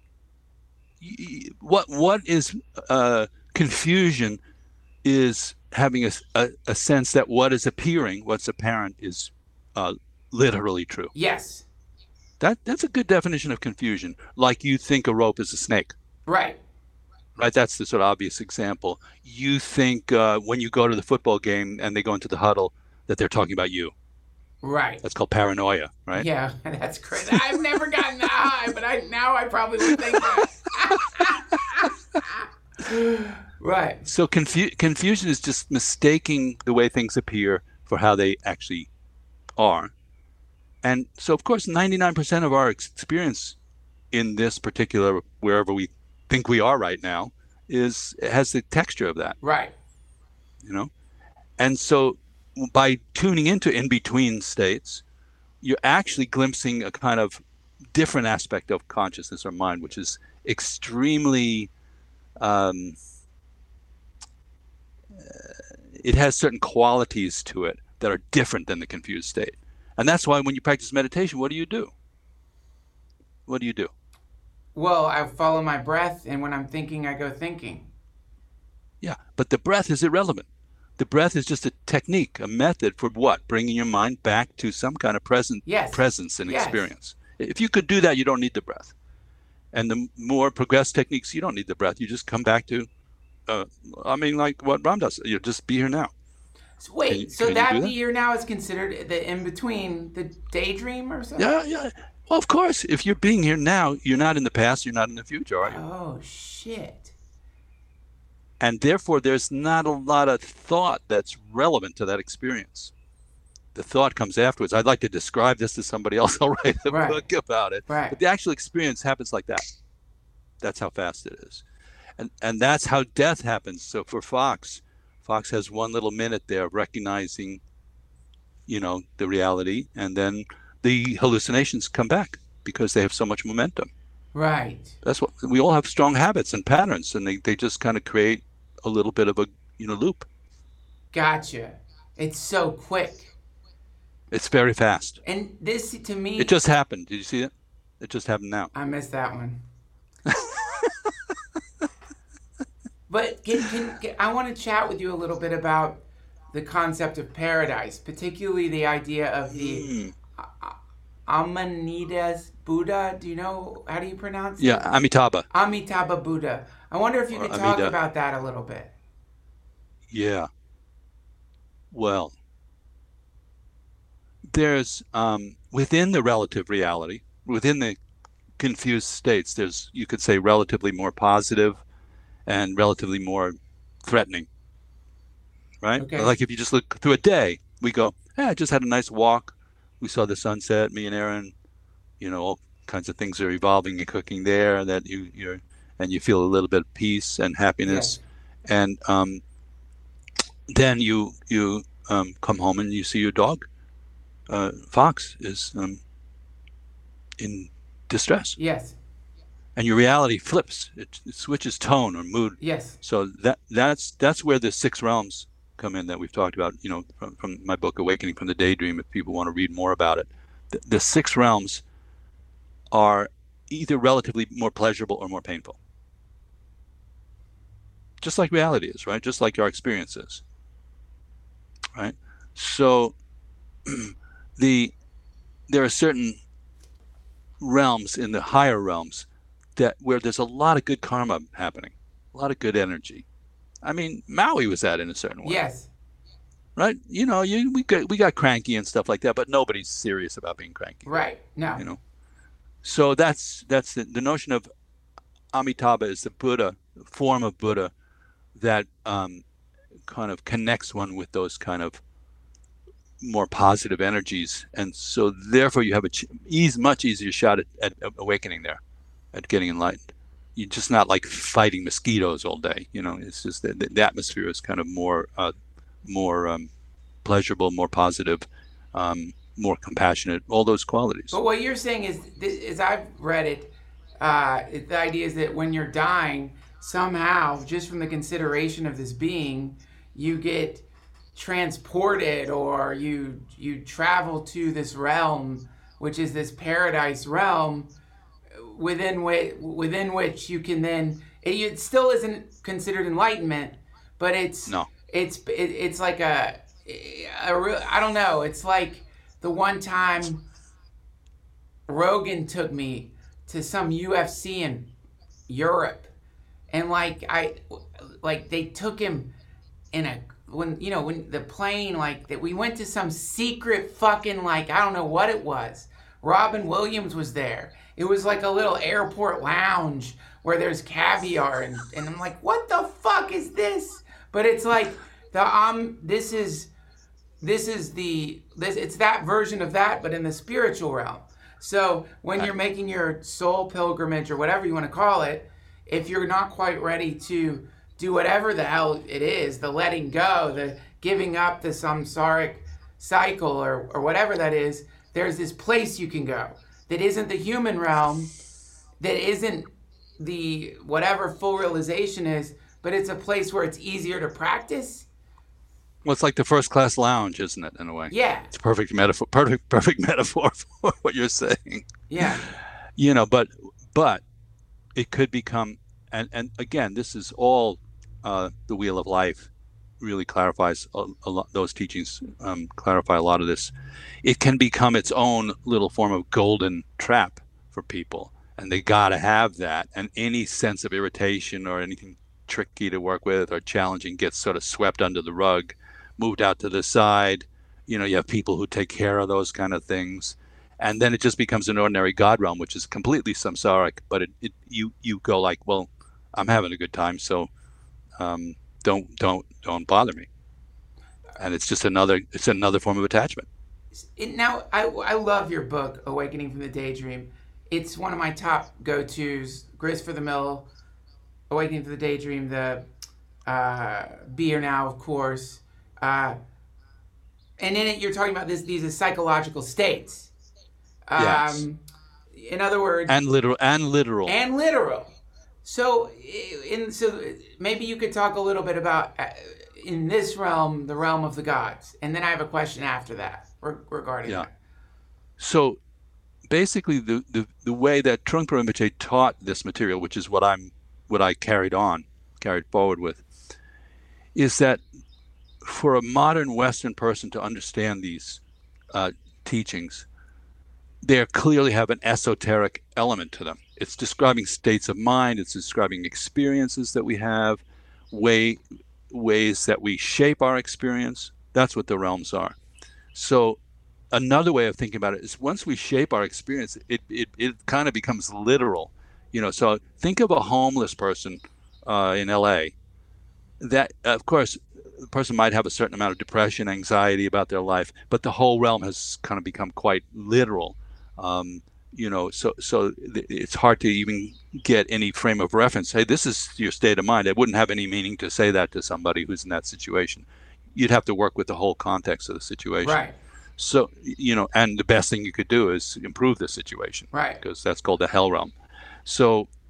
What What is uh, confusion is having a, a, a sense that what is appearing, what's apparent, is uh, literally true. Yes. That That's a good definition of confusion. Like you think a rope is a snake. Right. Right, that's the sort of obvious example. You think uh, when you go to the football game and they go into the huddle that they're talking about you. Right. That's called paranoia, right? Yeah, that's crazy. I've never gotten that high, but I now I probably would think that. Right. So confu- confusion is just mistaking the way things appear for how they actually are. And so, of course, ninety-nine percent of our experience in this particular, wherever we think we are right now, is has the texture of that. Right. You know? And so by tuning into in-between states, you're actually glimpsing a kind of different aspect of consciousness or mind, which is extremely, um, uh, it has certain qualities to it that are different than the confused state. And that's why when you practice meditation, what do you do? What do you do? Well, I follow my breath, and when I'm thinking, I go thinking. Yeah, but the breath is irrelevant. The breath is just a technique, a method for what? Bringing your mind back to some kind of present Yes. presence and Yes. experience. If you could do that, you don't need the breath. And the more progressed techniques, you don't need the breath. You just come back to, uh, I mean, like what Ram does. You just be here now. So wait, Can you- so can you that do that? be here now is considered the in-between, the daydream or something? Yeah, yeah. Well, of course, if you're being here now, you're not in the past, you're not in the future, are you? Oh, shit. And therefore, there's not a lot of thought that's relevant to that experience. The thought comes afterwards. I'd like to describe this to somebody else. I'll write a Right. book about it. Right. But the actual experience happens like that. That's how fast it is. And and that's how death happens. So for Fox, Fox has one little minute there of recognizing, you know, the reality, and then the hallucinations come back because they have so much momentum. Right. That's what we all have, strong habits and patterns, and they, they just kind of create a little bit of a, you know, loop. Gotcha. It's so quick. It's very fast. And this, to me... It just happened. Did you see it? It just happened now. I missed that one. But can, can, can, I want to chat with you a little bit about the concept of paradise, particularly the idea of the Mm. uh, Amanitas Buddha. Do you know, how do you pronounce Yeah, it? Amitabha. Amitabha Buddha. I wonder if you Or could talk Amida. about that a little bit. Yeah. Well, there's um, within the relative reality, within the confused states, there's, you could say, relatively more positive and relatively more threatening, right? Okay. Like if you just look through a day, we go, hey, I just had a nice walk. We saw the sunset, me and Aaron, you know, all kinds of things are evolving and cooking there that you, you're, and you feel a little bit of peace and happiness. Yes. And um, then you, you um, come home and you see your dog, uh, Fox, is um, in distress. Yes. and your reality flips. It, it switches tone or mood. Yes. So that that's that's where the six realms come in that we've talked about. You know, from, from my book Awakening from the Daydream. If people want to read more about it, the, the six realms are either relatively more pleasurable or more painful. Just like reality is, right? Just like our experience is, right? So the there are certain realms in the higher realms that where there's a lot of good karma happening, a lot of good energy. I mean, Maui was that in a certain way. Yes. Right? You know, you we got we got cranky and stuff like that, but nobody's serious about being cranky. Right. No. You know. So that's that's the, the notion of Amitabha is the Buddha, form of Buddha that um, kind of connects one with those kind of more positive energies, and so therefore you have a ch- ease, much easier shot at, at awakening there, at getting enlightened. You're just not like fighting mosquitoes all day. You know, it's just that the, the atmosphere is kind of more uh, more um, pleasurable, more positive, um, more compassionate, all those qualities. But what you're saying is, as I've read it, uh, it, the idea is that when you're dying, somehow, just from the consideration of this being, you get transported, or you you travel to this realm, which is this paradise realm, within which within which you can then. It, it still isn't considered enlightenment, but it's no. It's it, it's like a, a real, I don't know. It's like the one time Rogan took me to some U F C in Europe, and like I like they took him in a when you know when the plane like that we went to some secret fucking like I don't know what it was. Robin Williams was there. It was like a little airport lounge where there's caviar and, and I'm like, what the fuck is this? But it's like the um this is this is the this it's that version of that, but in the spiritual realm. So when you're making your soul pilgrimage or whatever you want to call it, if you're not quite ready to do whatever the hell it is, the letting go, the giving up the samsaric cycle or, or whatever that is, there's this place you can go that isn't the human realm, that isn't the whatever full realization is, but it's a place where it's easier to practice. Well, it's like the first class lounge, isn't it, in a way? Yeah. It's a perfect metaphor, perfect, perfect metaphor for what you're saying. Yeah. You know, but but it could become, and, and again, this is all uh, the Wheel of Life really clarifies a, a lot, those teachings um, clarify a lot of this. It can become its own little form of golden trap for people, and they got to have that. And any sense of irritation or anything tricky to work with or challenging gets sort of swept under the rug, moved out to the side. You know, you have people who take care of those kind of things, and then it just becomes an ordinary God realm, which is completely samsaric. But it, it you you go like, well, I'm having a good time, so um, don't don't don't bother me. And it's just another it's another form of attachment. It, now, I I love your book, Awakening from the Daydream. It's one of my top go-tos. Grist for the Mill, Awakening from the Daydream, the uh, Be Here Now, of course. Uh, and in it, you're talking about this these are psychological states. Um, yes. In other words, and literal and literal and literal. So, in so maybe you could talk a little bit about uh, in this realm, the realm of the gods, and then I have a question after that regarding yeah. that. So, basically, the, the the way that Trungpa Rinpoche taught this material, which is what I'm what I carried on, carried forward with, is that for a modern Western person to understand these uh, teachings, they clearly have an esoteric element to them. It's describing states of mind. It's describing experiences that we have, way ways that we shape our experience. That's what the realms are. So another way of thinking about it is once we shape our experience, it it, it kind of becomes literal. You know, so think of a homeless person uh, in L A. That, of course, the person might have a certain amount of depression, anxiety about their life, but the whole realm has kind of become quite literal. Um, you know, so so it's hard to even get any frame of reference. Hey, this is your state of mind. It wouldn't have any meaning to say that to somebody who's in that situation. You'd have to work with the whole context of the situation. Right. So, you know, and the best thing you could do is improve the situation. Right. Because that's called the hell realm. So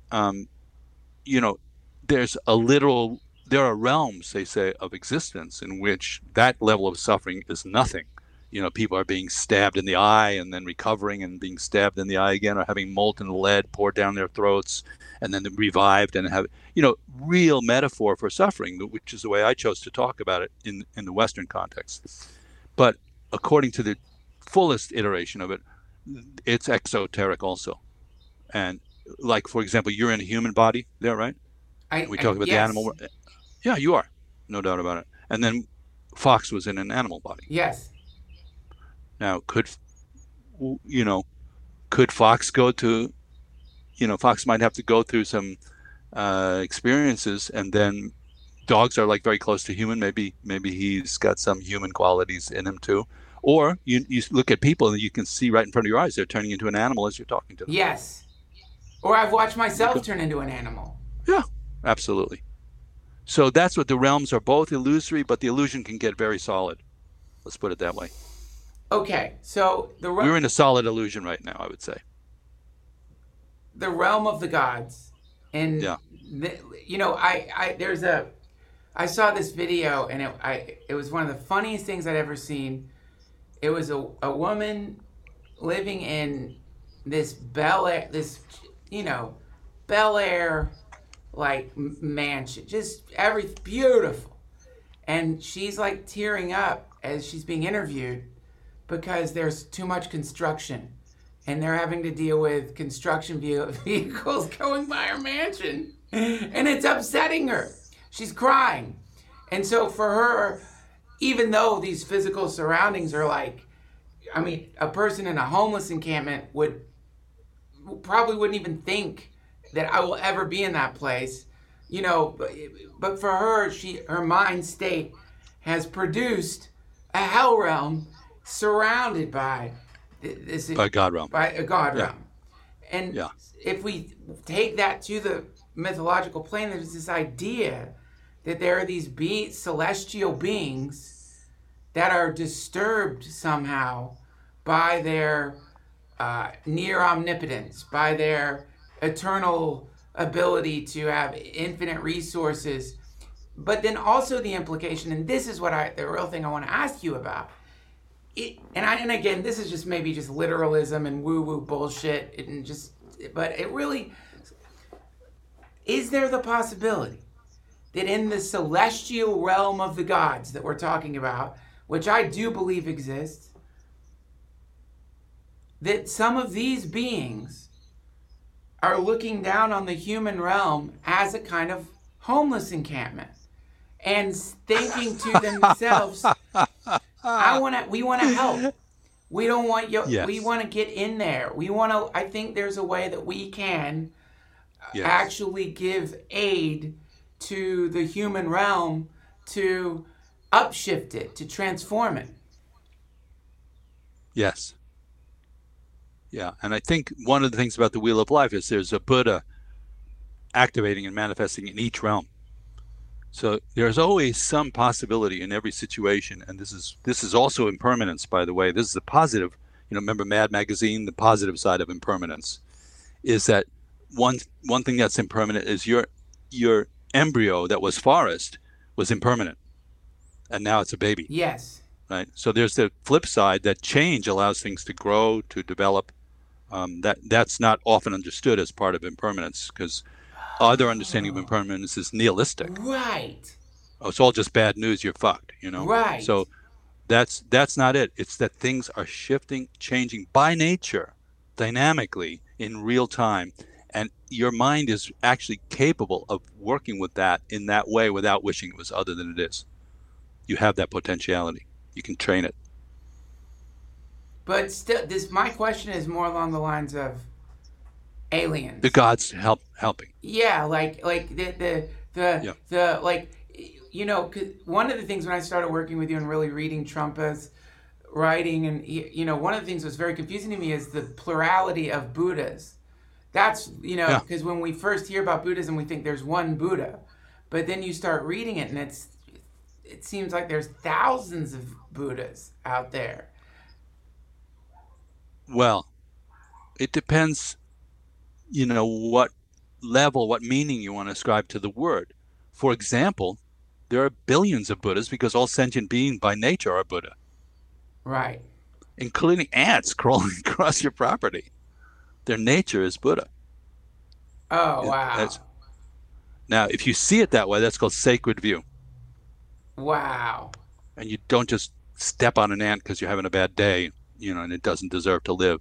um, you know, there's a literal, there are realms, they say, of existence in which that level of suffering is nothing. You know, people are being stabbed in the eye and then recovering and being stabbed in the eye again, or having molten lead poured down their throats and then revived and have, you know, real metaphor for suffering, which is the way I chose to talk about it in, in the Western context. But according to the fullest iteration of it, it's exoteric also. And like, for example, you're in a human body there, right? I, And we I talk about yes. the animal. Yeah, you are. No doubt about it. And then Fox was in an animal body. Yes. Now, could, you know, could Fox go to, you know, Fox might have to go through some uh, experiences, and then dogs are like very close to human. Maybe, maybe he's got some human qualities in him too. Or you, you look at people and you can see right in front of your eyes, they're turning into an animal as you're talking to them. Yes. Or I've watched myself turn into an animal. Yeah, absolutely. So that's what the realms are, both illusory, but the illusion can get very solid. Let's put it that way. Okay, so the re- We're in a solid illusion right now, I would say. The realm of the gods, and yeah. the, you know, I, I there's a, I saw this video, and it I it was one of the funniest things I'd ever seen. It was a a woman living in this Bel Air, this you know, Bel Air like mansion, just every beautiful, and she's like tearing up as she's being interviewed because there's too much construction, and they're having to deal with construction vehicles going by her mansion, and it's upsetting her. She's crying, and so for her, even though these physical surroundings are like, I mean, a person in a homeless encampment would probably wouldn't even think that I will ever be in that place, you know, but, but for her, she her mind state has produced a hell realm surrounded by this by God realm, by a God yeah. realm. And yeah. if we take that to the mythological plane, there's this idea that there are these be- celestial beings that are disturbed somehow by their uh, near omnipotence, by their eternal ability to have infinite resources. But then also the implication, and this is what I, the real thing I want to ask you about. It, and I, and again, this is just maybe just literalism and woo-woo bullshit, and just, but it really, is there the possibility that in the celestial realm of the gods that we're talking about, which I do believe exists, that some of these beings are looking down on the human realm as a kind of homeless encampment and thinking to themselves, I want to, we want to help. We don't want you, yes. we want to get in there. We want to, I think there's a way that we can yes. actually give aid to the human realm to upshift it, to transform it. Yes. Yeah, and I think one of the things about the Wheel of Life is there's a Buddha activating and manifesting in each realm. So there's always some possibility in every situation, and this is this is also impermanence, by the way. This is the positive, you know, remember Mad Magazine, the positive side of impermanence, is that one one thing that's impermanent is your your embryo that was forest was impermanent, and now it's a baby. Yes. Right. So there's the flip side that change allows things to grow, to develop. Um, that that's not often understood as part of impermanence, because other understanding of impermanence is nihilistic. Right. Oh, it's all just bad news. You're fucked. You know. Right. So that's that's not it. It's that things are shifting, changing by nature, dynamically in real time, and your mind is actually capable of working with that in that way without wishing it was other than it is. You have that potentiality. You can train it. But still, this my question is more along the lines of aliens. The gods help helping. Yeah, like like the the the yeah. the like, you know, 'cause one of the things when I started working with you and really reading Trungpa's writing, and you know, one of the things that was very confusing to me is the plurality of Buddhas. That's, you know, because yeah. when we first hear about Buddhism, we think there's one Buddha, but then you start reading it, and it's it seems like there's thousands of Buddhas out there. Well, it depends, you know, what level, what meaning you want to ascribe to the word. For example, there are billions of Buddhas because all sentient beings by nature are Buddha. Right. Including ants crawling across your property. Their nature is Buddha. Oh, wow. That's, now, if you see it that way, that's called sacred view. Wow. And you don't just step on an ant because you're having a bad day, you know, and it doesn't deserve to live.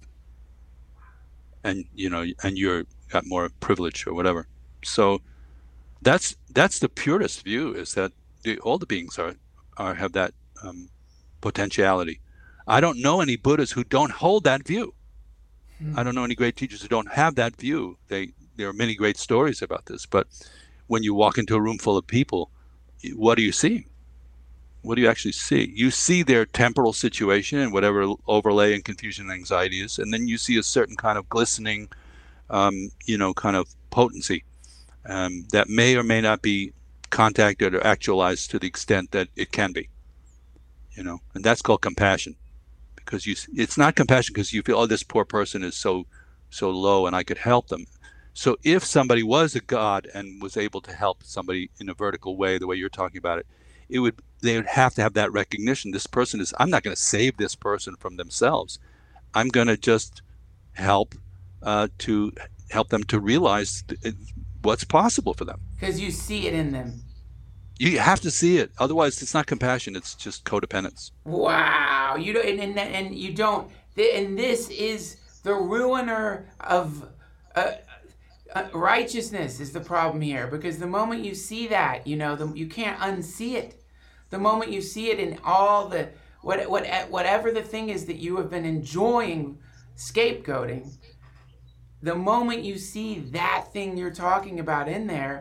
And, you know, and you're got more privilege or whatever. So that's that's the purest view, is that the, all the beings are, are have that um, potentiality. I don't know any Buddhas who don't hold that view. Hmm. I don't know any great teachers who don't have that view. They there are many great stories about this, but when you walk into a room full of people, what do you see? What do you actually see? You see their temporal situation and whatever overlay and confusion and anxiety is, and then you see a certain kind of glistening, um, you know, kind of potency um, that may or may not be contacted or actualized to the extent that it can be, you know, and that's called compassion. Because you, it's not compassion because you feel, oh, this poor person is so, so low and I could help them. So if somebody was a god and was able to help somebody in a vertical way, the way you're talking about it, it would they would have to have that recognition. This person is, I'm not going to save this person from themselves. I'm going to just help uh, to help them to realize th- what's possible for them. Because you see it in them. You have to see it. Otherwise, it's not compassion. It's just codependence. Wow. You don't, and, and, and you don't, and this is the ruiner of uh, uh, righteousness is the problem here. Because the moment you see that, you know, the, you can't unsee it. The moment you see it in all the, what, what, whatever the thing is that you have been enjoying scapegoating, the moment you see that thing you're talking about in there,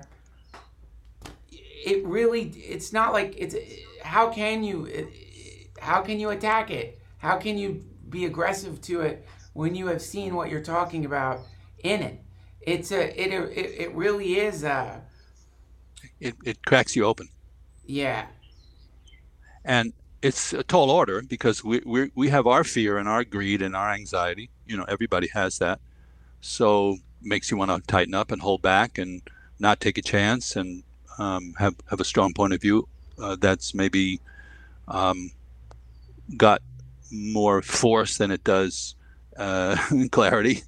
it really, it's not like, it's, how can you, how can you attack it? How can you be aggressive to it when you have seen what you're talking about in it? It's a, it, it, it really is a... It, it cracks you open. Yeah. And it's a tall order because we we we have our fear and our greed and our anxiety. You know, everybody has that. So it makes you want to tighten up and hold back and not take a chance and um, have have a strong point of view uh, that's maybe um, got more force than it does uh, clarity.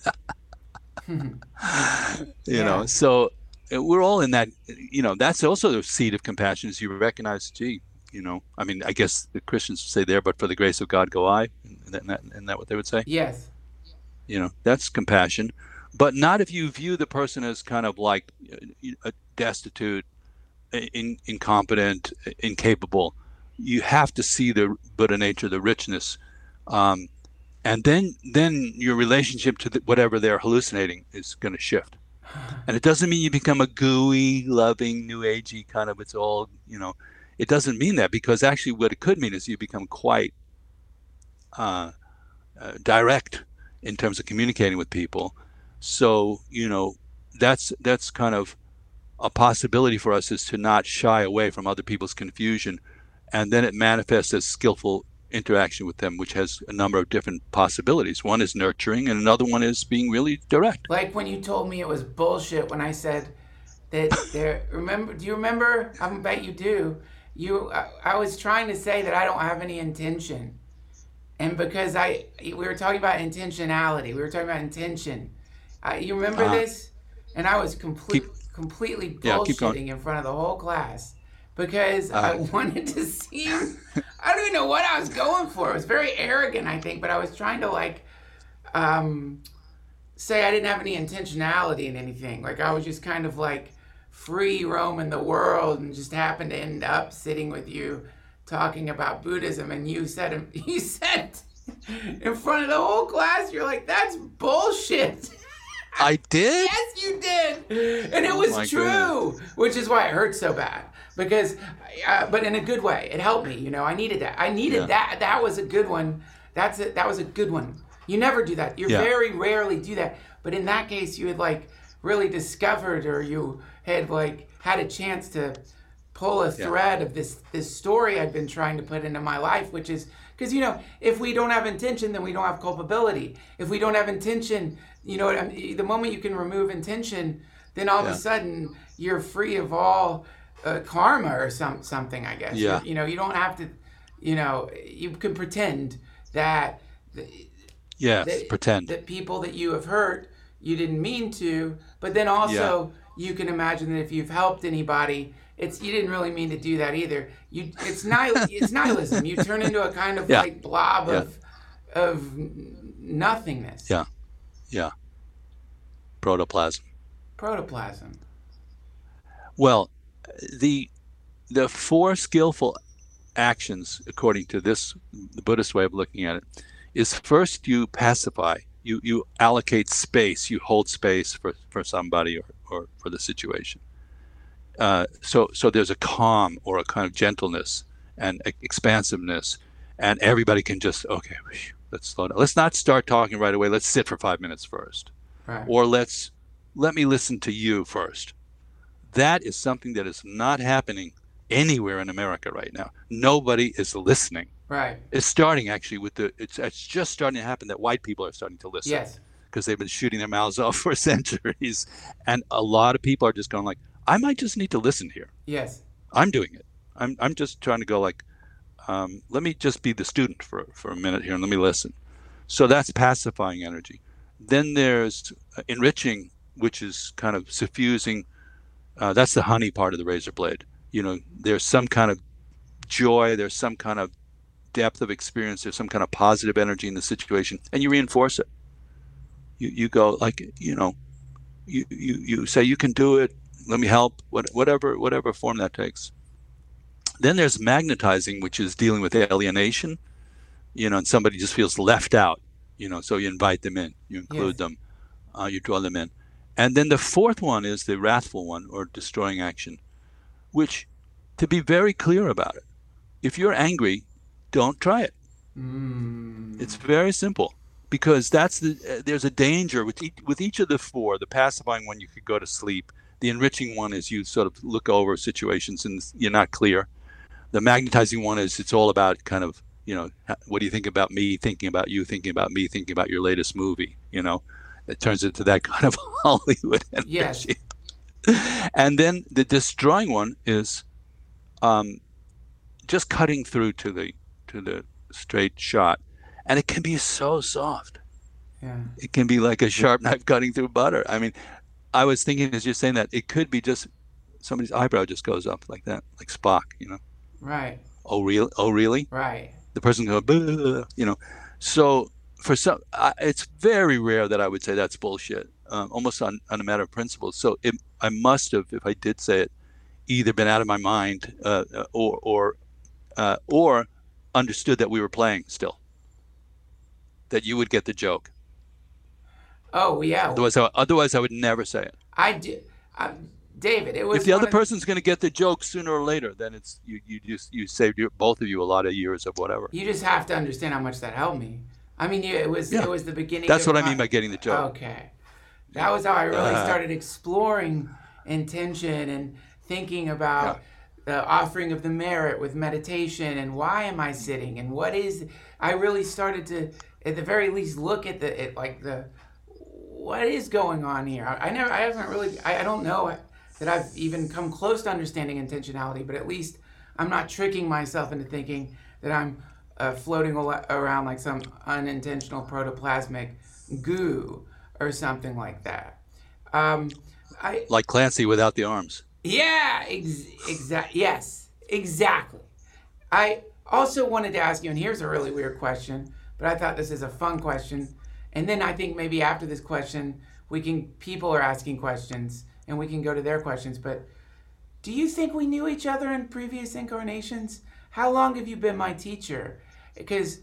you yeah. know, so we're all in that. You know, that's also the seed of compassion. Is you recognize, gee. You know, I mean, I guess the Christians say there, but for the grace of God go I. Isn't that, isn't that what they would say? Yes. You know, that's compassion. But not if you view the person as kind of like uh, destitute, in, incompetent, incapable. You have to see the Buddha nature, the richness. Um, and then then your relationship to the, whatever they're hallucinating is going to shift. And it doesn't mean you become a gooey, loving, new agey kind of, it's all, you know. It doesn't mean that, because actually what it could mean is you become quite uh, uh, direct in terms of communicating with people. So, you know, that's that's kind of a possibility for us, is to not shy away from other people's confusion. And then it manifests as skillful interaction with them, which has a number of different possibilities. One is nurturing, and another one is being really direct. Like when you told me it was bullshit when I said that there, remember, do you remember? I bet you do. You, I, I was trying to say that I don't have any intention. And because I, we were talking about intentionality. We were talking about intention. Uh, you remember uh, this? And I was complete, keep, completely bullshitting yeah, in front of the whole class. Because uh, I wanted to seem, I don't even know what I was going for. It was very arrogant, I think. But I was trying to like, um, say I didn't have any intentionality in anything. Like I was just kind of like, free roaming the world, and just happened to end up sitting with you talking about Buddhism, and you said you said in front of the whole class, you're like, that's bullshit. I did? Yes, you did. And it was oh true, goodness. Which is why it hurt so bad. Because, uh, but in a good way, it helped me. You know, I needed that. I needed yeah. that. That was a good one. That's it. That was a good one. You never do that. You yeah. very rarely do that. But in that case, you had like really discovered, or you had like had a chance to pull a thread yeah. of this this story I'd been trying to put into my life, which is because, you know, if we don't have intention, then we don't have culpability. If we don't have intention, you know, the moment you can remove intention, then all Yeah. of a sudden you're free of all uh, karma or some something. I guess. Yeah. You, you know, you don't have to. You know, you can pretend that. The, Yes, that, pretend. that people that you have hurt you didn't mean to, but then also you can imagine that if you've helped anybody, it's you didn't really mean to do that either. You it's nihil, it's nihilism. You turn into a kind of Yeah. like blob Yeah. of of nothingness. Yeah. Yeah. Protoplasm. Protoplasm. Well, the the four skillful actions, according to this the Buddhist way of looking at it, is first you pacify. You you allocate space. You hold space for, for somebody or, or for the situation. Uh, so so there's a calm or a kind of gentleness and e- expansiveness, and everybody can just okay. Let's slow down. Let's not start talking right away. Let's sit for five minutes first, Right. or let's let me listen to you first. That is something that is not happening anywhere in America right now. Nobody is listening. Right. It's starting actually with the. It's it's just starting to happen that white people are starting to listen. Yes. Because they've been shooting their mouths off for centuries, and a lot of people are just going like, I might just need to listen here. Yes. I'm doing it. I'm I'm just trying to go like, um, let me just be the student for for a minute here and let me listen. So that's pacifying energy. Then there's uh, enriching, which is kind of suffusing. Uh, that's the honey part of the razor blade. You know, there's some kind of joy. There's some kind of depth of experience. There's some kind of positive energy in the situation, and you reinforce it. You you go like, you know, you you, you say you can do it. Let me help. What, whatever whatever form that takes. Then there's magnetizing, which is dealing with alienation. You know, and somebody just feels left out. You know, so you invite them in. You include Yes. them. Uh, you draw them in. And then the fourth one is the wrathful one, or destroying action, which, to be very clear about it, if you're angry, don't try it. Mm. It's very simple, because that's the uh, there's a danger with each, with each of the four. The pacifying one, you could go to sleep. The enriching one is you sort of look over situations and you're not clear. The magnetizing one is it's all about kind of, you know, what do you think about me, thinking about you, thinking about me, thinking about your latest movie, you know. It turns into that kind of Hollywood energy. Yes. And then the destroying one is um, just cutting through to the to the straight shot, and it can be so soft. Yeah. It can be like a sharp knife cutting through butter. I mean, I was thinking as you're saying that, it could be just somebody's eyebrow just goes up like that, like Spock, you know. Right. Oh really? Oh really? Right. The person goes, "Bleh," you know. So for some, I, it's very rare that I would say that's bullshit, um, almost on, on a matter of principle. So it, I must have, if I did say it, either been out of my mind uh, or or uh, or understood that we were playing still, that you would get the joke. Oh yeah. Otherwise, I, otherwise I would never say it. I do. Um, David, it was If the one other of- person's going to get the joke sooner or later, then it's you. You just you saved your, both of you a lot of years of whatever. You just have to understand how much that helped me. I mean, you- it was Yeah. it was the beginning. That's of what I my- mean by getting the joke. Okay, that was how I really Uh, started exploring intention and thinking about the offering of the merit with meditation and why am I sitting and what is. I really started to, at the very least, look at the at like the what is going on here. I, I never, I haven't really, I, I don't know that I've even come close to understanding intentionality, but at least I'm not tricking myself into thinking that I'm uh, floating al- around like some unintentional protoplasmic goo or something like that. Um, I Like Clancy without the arms. yeah, ex- exact. Yes, exactly. I also wanted to ask you, and here's a really weird question, but I thought this is a fun question. And then I think maybe after this question, we can. People are asking questions, and we can go to their questions. But do you think we knew each other in previous incarnations? How long have you been my teacher? Because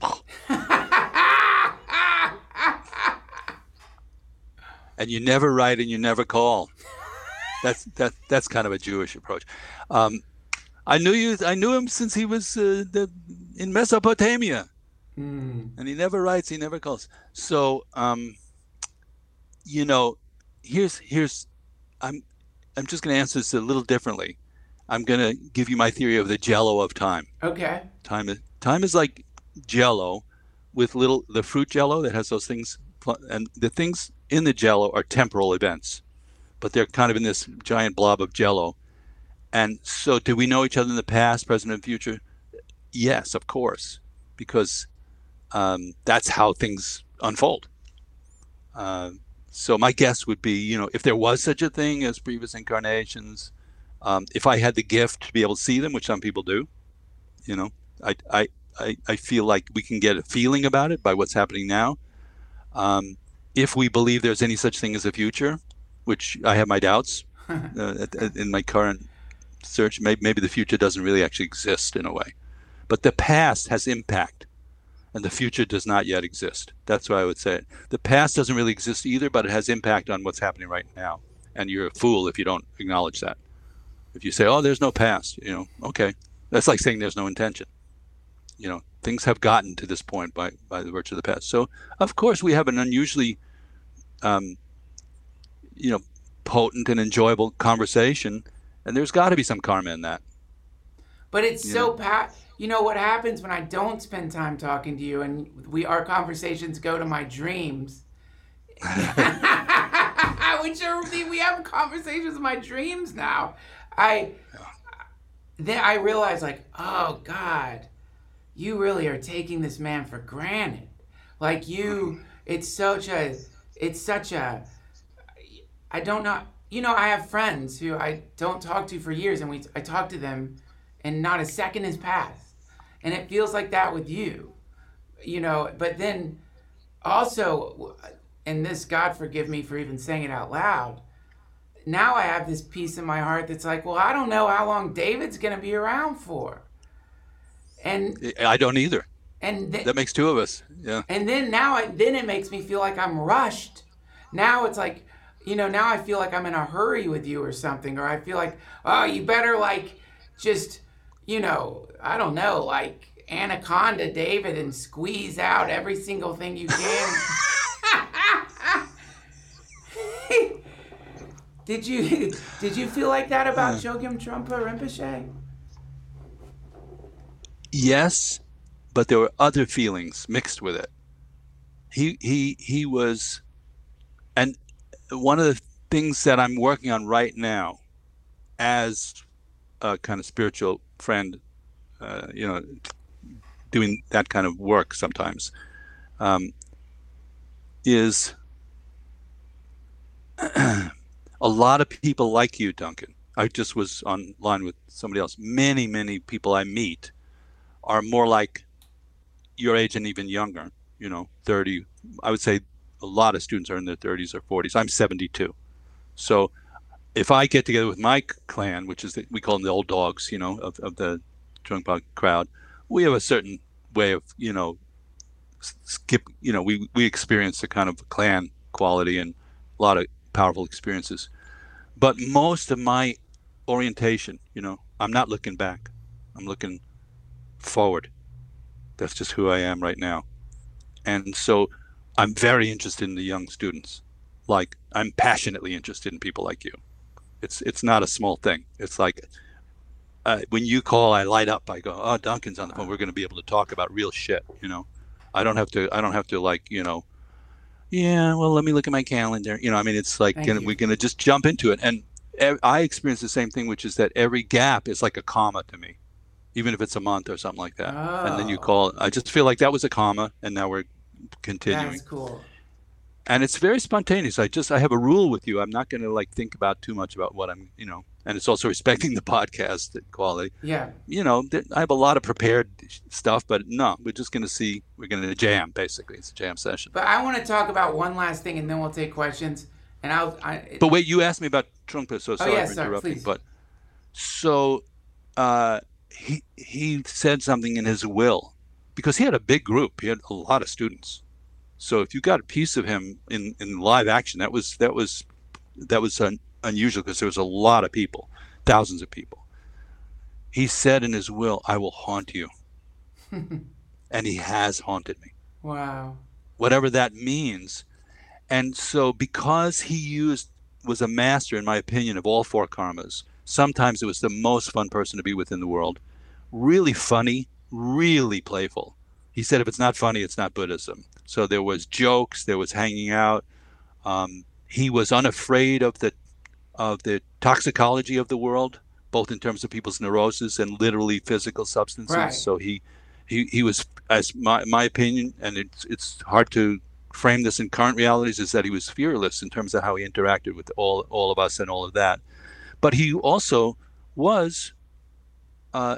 And you never write and you never call. That's that that's kind of a Jewish approach. Um, I knew you. I knew him since he was uh, the, in Mesopotamia, Hmm. and he never writes. He never calls. So, um, you know, here's here's. I'm I'm just going to answer this a little differently. I'm going to give you my theory of the Jello of time. Okay. Time is time is like Jello, with little the fruit Jello that has those things, and the things in the Jello are temporal events. but they're kind of in this giant blob of jello. And so do we know each other in the past, present, and future? Yes, of course, because um, that's how things unfold. Uh, so my guess would be, you know, if there was such a thing as previous incarnations, um, if I had the gift to be able to see them, which some people do, you know, I, I, I, I feel like we can get a feeling about it by what's happening now. Um, if we believe there's any such thing as a future, which I have my doubts uh, at, at, in my current search, maybe, maybe the future doesn't really actually exist in a way. But the past has impact, and the future does not yet exist. That's why I would say it. The past doesn't really exist either, but it has impact on what's happening right now. And you're a fool if you don't acknowledge that. If you say, oh, there's no past, you know, okay. That's like saying there's no intention. You know, things have gotten to this point by, by the virtue of the past. So, of course, we have an unusually, um, you know, potent and enjoyable conversation, and there's got to be some karma in that. But it's you so pa- you know what happens when I don't spend time talking to you, and we our conversations go to my dreams. Which are we have conversations in my dreams now. I then I realize, like, oh God, you really are taking this man for granted. Like you, it's such a, it's such a. I don't know. You know, I have friends who I don't talk to for years, and we I talk to them, and not a second has passed. And it feels like that with you, you know. But then also, and this, God forgive me for even saying it out loud, now I have this piece in my heart that's like, well, I don't know how long David's going to be around for. And I don't either. And th- that makes two of us. Yeah. And then now, I, then it makes me feel like I'm rushed. Now it's like, you know, now I feel like I'm in a hurry with you or something, or I feel like, oh, you better like just, you know, I don't know, like anaconda David and squeeze out every single thing you can. Did you did you feel like that about Chogyam Trungpa Rinpoche? Yes, but there were other feelings mixed with it. He he he was, and one of the things that I'm working on right now, as a kind of spiritual friend, uh, you know, doing that kind of work sometimes, um, is a lot of people like you, Duncan. I just was online with somebody else. Many, many people I meet are more like your age and even younger, you know, thirty. I would say a lot of students are in their thirties or forties. I'm seventy-two. So if I get together with my clan, which is, the, we call them the old dogs, you know, of, of the Trungpa crowd, we have a certain way of, you know, skip, you know, we, we experience a kind of clan quality and a lot of powerful experiences. But most of my orientation, you know, I'm not looking back. I'm looking forward. That's just who I am right now. And so I'm very interested in the young students. Like, I'm passionately interested in people like you. It's it's not a small thing. It's like uh, when you call, I light up. I go, oh, Duncan's on the phone. We're going to be able to talk about real shit. You know, I don't have to. I don't have to like, you know. Yeah, well, let me look at my calendar. You know, I mean, it's like gonna, we're going to just jump into it. And I experience the same thing, which is that every gap is like a comma to me, even if it's a month or something like that. Oh. And then you call. I just feel like that was a comma, and now we're continuing. That's cool. And it's very spontaneous. I just, I have a rule with you. I'm not going to like think about too much about what I'm, you know, and it's also respecting the podcast quality. Yeah. You know, I have a lot of prepared stuff, but no, we're just going to see, we're going to jam, basically. It's a jam session. But I want to talk about one last thing, and then we'll take questions. And I'll. I, it, but wait, you asked me about Trungpa, so sorry oh, yeah, for sorry, interrupting. Please. But so uh, he he said something in his will, because he had a big group. He had a lot of students. So if you got a piece of him in, in live action, that was that was that was un, unusual, because there was a lot of people, thousands of people. He said in his will, "I will haunt you," and he has haunted me. Wow. Whatever that means. And so because he used was a master, in my opinion, of all four karmas. Sometimes it was the most fun person to be with in the world. Really funny, really playful. He said if it's not funny, it's not Buddhism. So there was jokes, there was hanging out. Um, he was unafraid of the of the toxicology of the world, both in terms of people's neurosis and literally physical substances. Right. So he, he, he was, as my, my opinion, and it's it's hard to frame this in current realities, is that he was fearless in terms of how he interacted with all all of us and all of that. But he also was uh,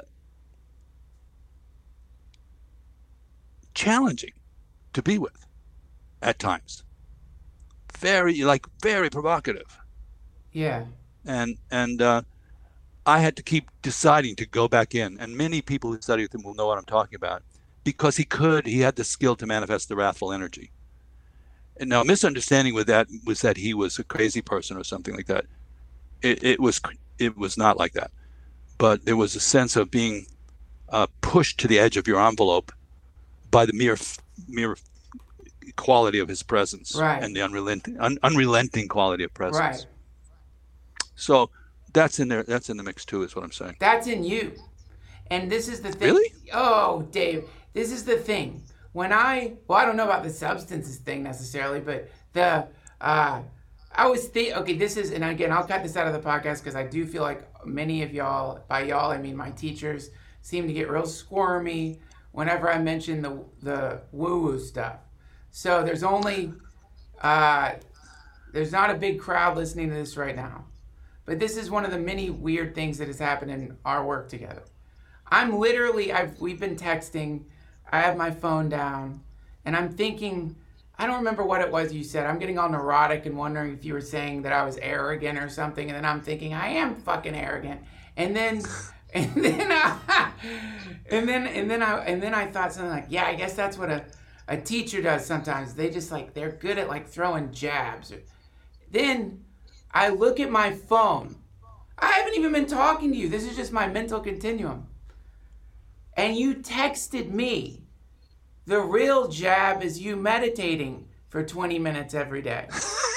challenging to be with at times. Very, like, very provocative. Yeah. And and uh, I had to keep deciding to go back in. And many people who study with him will know what I'm talking about, because he could, he had the skill to manifest the wrathful energy. And now, a misunderstanding with that was that he was a crazy person or something like that. It, it was it was not like that. But there was a sense of being uh, pushed to the edge of your envelope by the mere mere quality of his presence, right. and the unrelenting un, unrelenting quality of presence. Right. So that's in there. That's in the mix too, is what I'm saying. That's in you. And this is the thing. Really? Oh, Dave, this is the thing. When I, well, I don't know about the substances thing necessarily, but the, uh, I was think, okay, this is, and again, I'll cut this out of the podcast because I do feel like many of y'all, by y'all, I mean my teachers, seem to get real squirmy whenever I mention the the woo-woo stuff. So there's only, uh, there's not a big crowd listening to this right now. But this is one of the many weird things that has happened in our work together. I'm literally, I've we've been texting, I have my phone down, and I'm thinking, I don't remember what it was you said. I'm getting all neurotic and wondering if you were saying that I was arrogant or something, and then I'm thinking, I am fucking arrogant. And then, and then, I, and then, and then I, and then I thought something like, yeah, I guess that's what a, a teacher does sometimes. They just like, they're good at like throwing jabs. Then I look at my phone. I haven't even been talking to you. This is just my mental continuum. And you texted me. The real jab is you meditating for twenty minutes every day.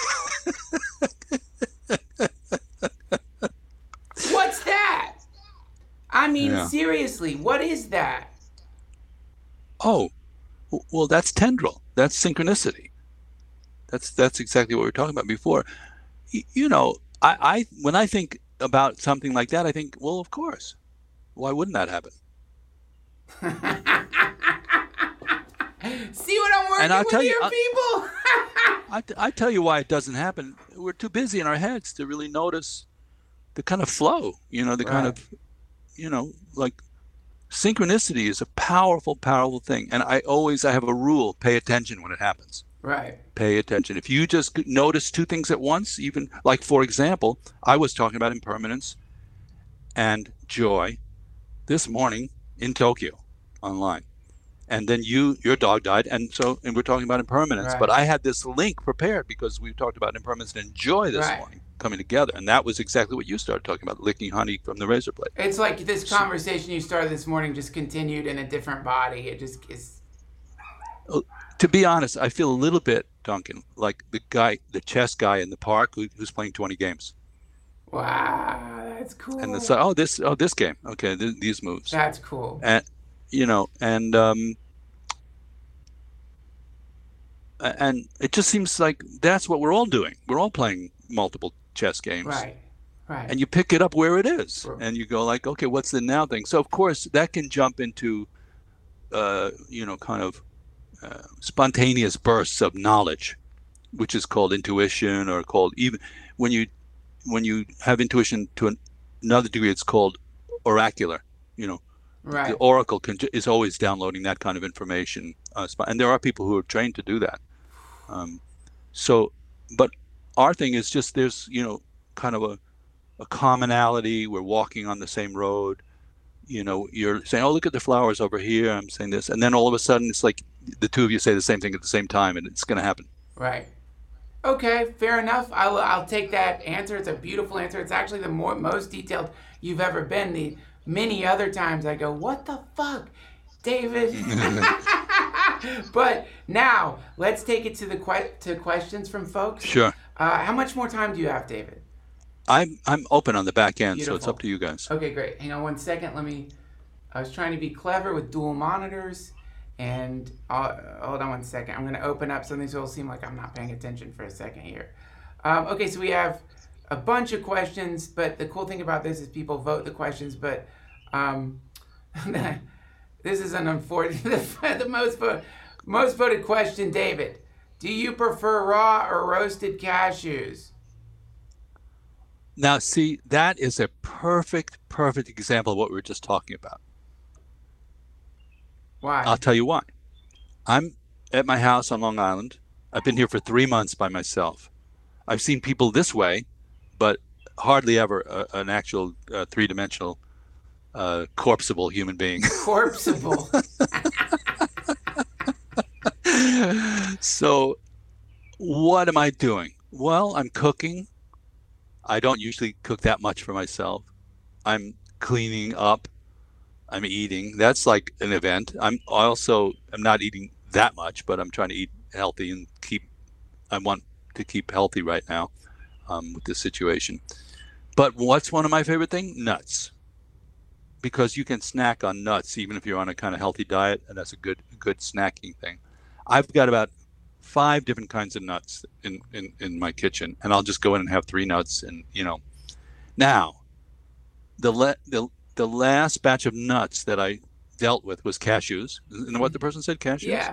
What's that? I mean, yeah. Seriously, what is that? Oh, well, that's tendril. That's synchronicity. That's that's exactly what we were talking about before. You know, I, I when I think about something like that, I think, well, of course. Why wouldn't that happen? See what I'm working and I'll with tell here, you, people? I, I tell you why it doesn't happen. We're too busy in our heads to really notice the kind of flow, you know, the right. kind of, you know, like synchronicity is a powerful, powerful thing. And I always, I have a rule, pay attention when it happens. Right. Pay attention. If you just notice two things at once, even like, for example, I was talking about impermanence and joy this morning in Tokyo online. And then you, your dog died. And so, and we're talking about impermanence, right. but I had this link prepared because we talked about impermanence and joy this right. morning coming together. And that was exactly what you started talking about, licking honey from the razor blade. It's like this conversation you started this morning just continued in a different body. It just is. To be honest, I feel a little bit, Duncan, like the guy, the chess guy in the park who, who's playing twenty games. Wow, that's cool. And it's like, oh, this, oh, this game. Okay, th- these moves. That's cool. And, you know, and um, and it just seems like that's what we're all doing. We're all playing multiple chess games. Right, right. And you pick it up where it is. Sure. And you go like, okay, what's the now thing? So, of course, that can jump into, uh, you know, kind of uh, spontaneous bursts of knowledge, which is called intuition, or called even when you when you have intuition to an, another degree, it's called oracular, you know. Right. The oracle can, is always downloading that kind of information. Uh, and there are people who are trained to do that. Um, so, but our thing is just there's, you know, kind of a, a commonality. We're walking on the same road. You know, you're saying, oh, look at the flowers over here. I'm saying this. And then all of a sudden it's like the two of you say the same thing at the same time, and it's going to happen. Right. Okay, fair enough. I'll, I'll take that answer. It's a beautiful answer. It's actually the more, most detailed you've ever been. The many other times I go, what the fuck, David? But now let's take it to the que- to questions from folks. Sure. Uh, how much more time do you have, David? I'm I'm open on the back end, Beautiful. So it's up to you guys. Okay, great. Hang on one second. Let me. I was trying to be clever with dual monitors, and I'll, hold on one second. I'm going to open up something so it'll seem like I'm not paying attention for a second here. Um, okay, so we have a bunch of questions, but the cool thing about this is people vote the questions, but um, this is an unfortunate, the most, vo- most voted question, David. Do you prefer raw or roasted cashews? Now, see, that is a perfect, perfect example of what we were just talking about. Why? I'll tell you why. I'm at my house on Long Island. I've been here for three months by myself. I've seen people this way, but hardly ever uh, an actual uh, three-dimensional, uh, corpseable human being. Corpseable. So what am I doing? Well, I'm cooking. I don't usually cook that much for myself. I'm cleaning up. I'm eating. That's like an event. I'm also, I'm not eating that much, but I'm trying to eat healthy and keep, I want to keep healthy right now um, with this situation. But what's one of my favorite things? Nuts. Because you can snack on nuts even if you're on a kind of healthy diet, and that's a good good snacking thing. I've got about five different kinds of nuts in, in, in my kitchen, and I'll just go in and have three nuts. And, you know, now the le- the the last batch of nuts that I dealt with was cashews. You know what the person said, cashews? Yeah.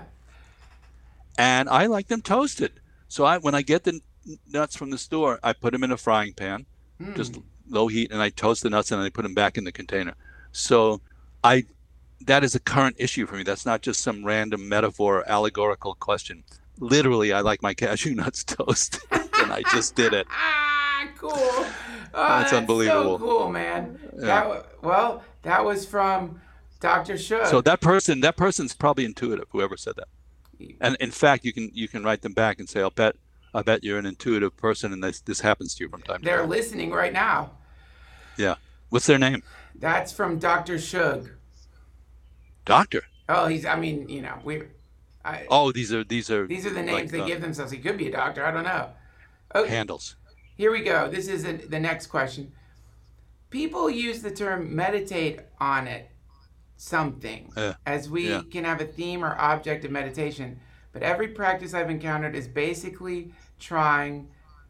And I like them toasted. So I when I get the nuts from the store, I put them in a frying pan, mm. just low heat, and I toast the nuts and I put them back in the container. So I that is a current issue for me. That's not just some random metaphor or allegorical question. Literally, I like my cashew nuts toasted, and I just did it. Ah, cool. Oh, that's, that's unbelievable. So cool, man. Yeah. That, well, that was from Doctor Shug. So that person, that person's probably intuitive. Whoever said that. And in fact, you can you can write them back and say, "I'll bet, I bet you're an intuitive person, and this this happens to you from time to time." They're listening right now. Yeah. What's their name? That's from Doctor Shug. Doctor. Oh, he's. I mean, you know, we. I, oh, these are these are. These are the names like, they uh, give themselves. He could be a doctor. I don't know. Oh, handles. Here we go. This is a, the next question. People use the term meditate on it, something, yeah. as we yeah. can have a theme or object of meditation. But every practice I've encountered is basically trying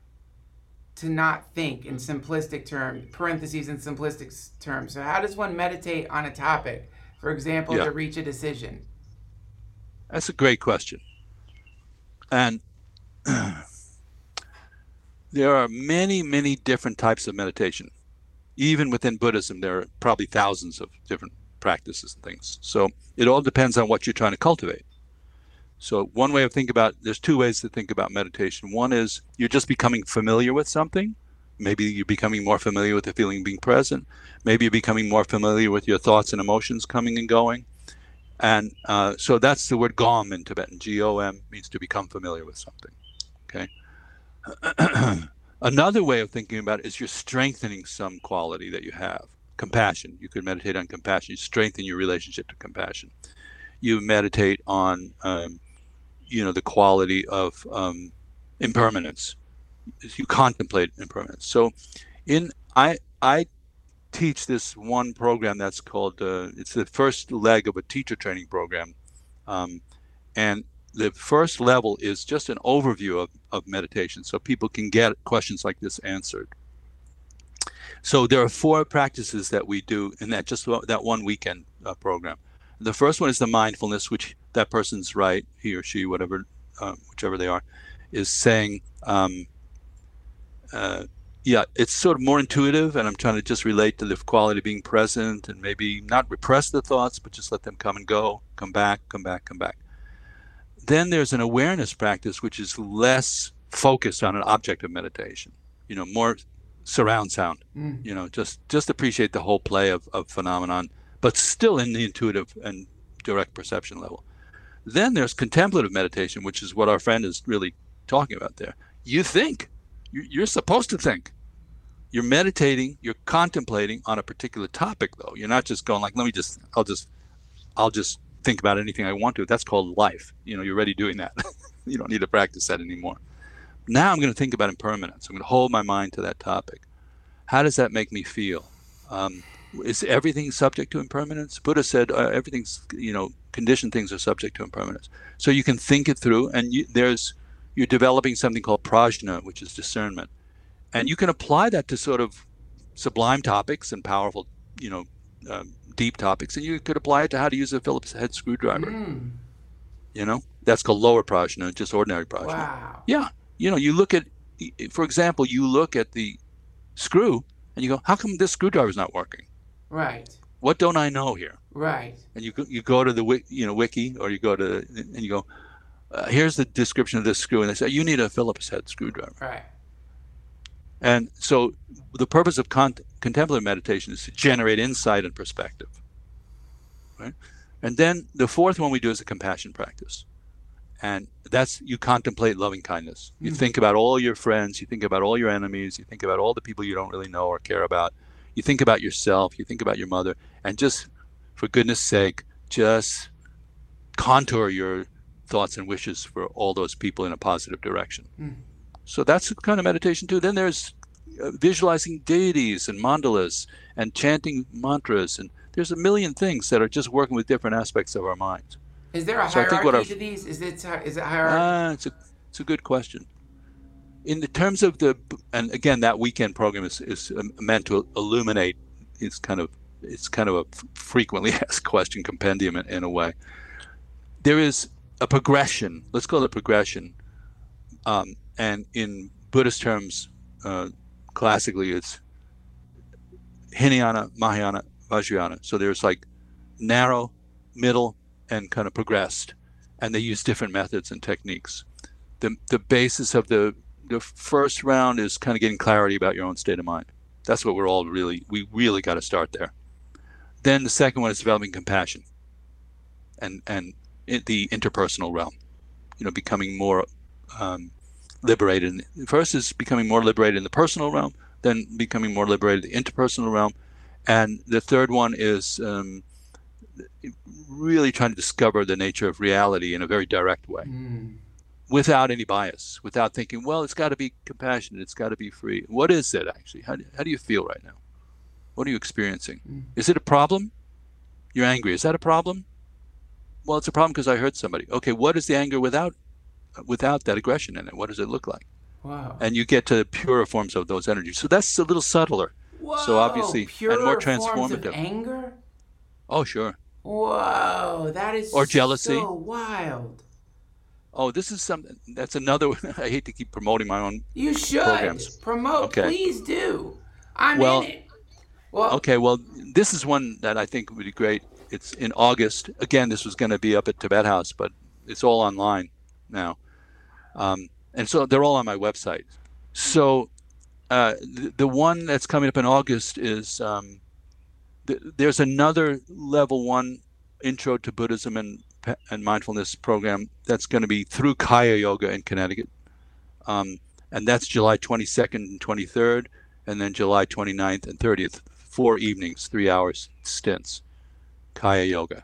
to not think in simplistic terms, parentheses in simplistic terms. So how does one meditate on a topic, for example, yeah. to reach a decision? That's a great question. And there are many, many different types of meditation. Even within Buddhism, there are probably thousands of different practices and things. So it all depends on what you're trying to cultivate. So one way of thinking about, there's two ways to think about meditation. One is you're just becoming familiar with something. Maybe you're becoming more familiar with the feeling being present. Maybe you're becoming more familiar with your thoughts and emotions coming and going. And uh, so that's the word gom in Tibetan. G O M means to become familiar with something. Okay. Another way of thinking about it is you're strengthening some quality that you have. Compassion. You could meditate on compassion. You strengthen your relationship to compassion. You meditate on, um, you know, the quality of um, impermanence. You contemplate impermanence. So, in I I teach this one program that's called. Uh, it's the first leg of a teacher training program, um, and the first level is just an overview of, of meditation, so people can get questions like this answered. So there are four practices that we do in that just that one weekend uh, program. The first one is the mindfulness, which that person's right, he or she, whatever, uh, whichever they are, is saying, um, uh, yeah, it's sort of more intuitive, and I'm trying to just relate to the quality of being present and maybe not repress the thoughts, but just let them come and go, come back, come back, come back. Then there's an awareness practice, which is less focused on an object of meditation, you know, more surround sound, mm. you know, just, just appreciate the whole play of, of phenomenon, but still in the intuitive and direct perception level. Then there's contemplative meditation, which is what our friend is really talking about there. You think, you're supposed to think. You're meditating, you're contemplating on a particular topic, though. You're not just going like, let me just, I'll just, I'll just think about anything I want to. That's called life. You know, you're already doing that. You don't need to practice that anymore. Now I'm going to think about impermanence. I'm going to hold my mind to that topic. How does that make me feel? Um, is everything subject to impermanence? Buddha said uh, everything's, you know, conditioned things are subject to impermanence. So you can think it through, and you, there's, you're developing something called prajna, which is discernment. And you can apply that to sort of sublime topics and powerful, you know, um, deep topics. And you could apply it to how to use a Phillips head screwdriver. Mm. You know, that's called lower prajna, just ordinary prajna. Wow. Yeah. You know, you look at, for example, you look at the screw and you go, how come this screwdriver is not working? Right. What don't I know here? Right. And you go, you go to the you know wiki, or you go to and you go, uh, here's the description of this screw, and they say you need a Phillips head screwdriver. Right. And so the purpose of con- contemplative meditation is to generate insight and perspective. Right. And then the fourth one we do is a compassion practice. And that's, you contemplate loving kindness. You mm-hmm. think about all your friends, you think about all your enemies, you think about all the people you don't really know or care about. You think about yourself, you think about your mother, and just, for goodness sake, just contour your thoughts and wishes for all those people in a positive direction. Mm. So that's kind of meditation too. Then there's uh, visualizing deities and mandalas and chanting mantras, and there's a million things that are just working with different aspects of our minds. Is there a so hierarchy our, to these? Is it is it hierarchy? Uh, it's a it's a good question. In the terms of the, and again, that weekend program is is meant to illuminate. It's kind of it's kind of a frequently asked question compendium in, in a way. There is a progression. Let's call it progression. Um, and in Buddhist terms, uh, classically, it's Hinayana, Mahayana, Vajrayana. So there's like narrow, middle, and kind of progressed, and they use different methods and techniques. The the basis of the the first round is kind of getting clarity about your own state of mind. That's what we're all really, we really got to start there. Then the second one is developing compassion and and in the interpersonal realm, you know, becoming more um, liberated. First is becoming more liberated in the personal realm, then becoming more liberated in the interpersonal realm. And the third one is um, really trying to discover the nature of reality in a very direct way, mm. without any bias, without thinking, well, it's got to be compassionate, it's got to be free. What is it actually? How do, how do you feel right now? What are you experiencing? Mm. Is it a problem? You're angry. Is that a problem? Well, it's a problem because I hurt somebody. Okay, what is the anger without without that aggression in it? What does it look like? Wow. And you get to purer forms of those energies. So that's a little subtler. Whoa, so obviously, and more transformative. Forms of anger? Oh, sure. Whoa, that is or jealousy. So wild. Oh, this is something. That's another. I hate to keep promoting my own. You should programs. promote. Okay. Please do. I'm well, in it. Well, okay. Well, this is one that I think would be great. It's in August. Again, this was going to be up at Tibet House, but it's all online now, um, and so they're all on my website. So uh, the, the one that's coming up in August is um, th- there's another level one intro to Buddhism and and mindfulness program that's going to be through Kaya Yoga in Connecticut, um, and that's July twenty-second and twenty-third, and then July twenty-ninth and thirtieth, four evenings, three hours stints. Kaya Yoga,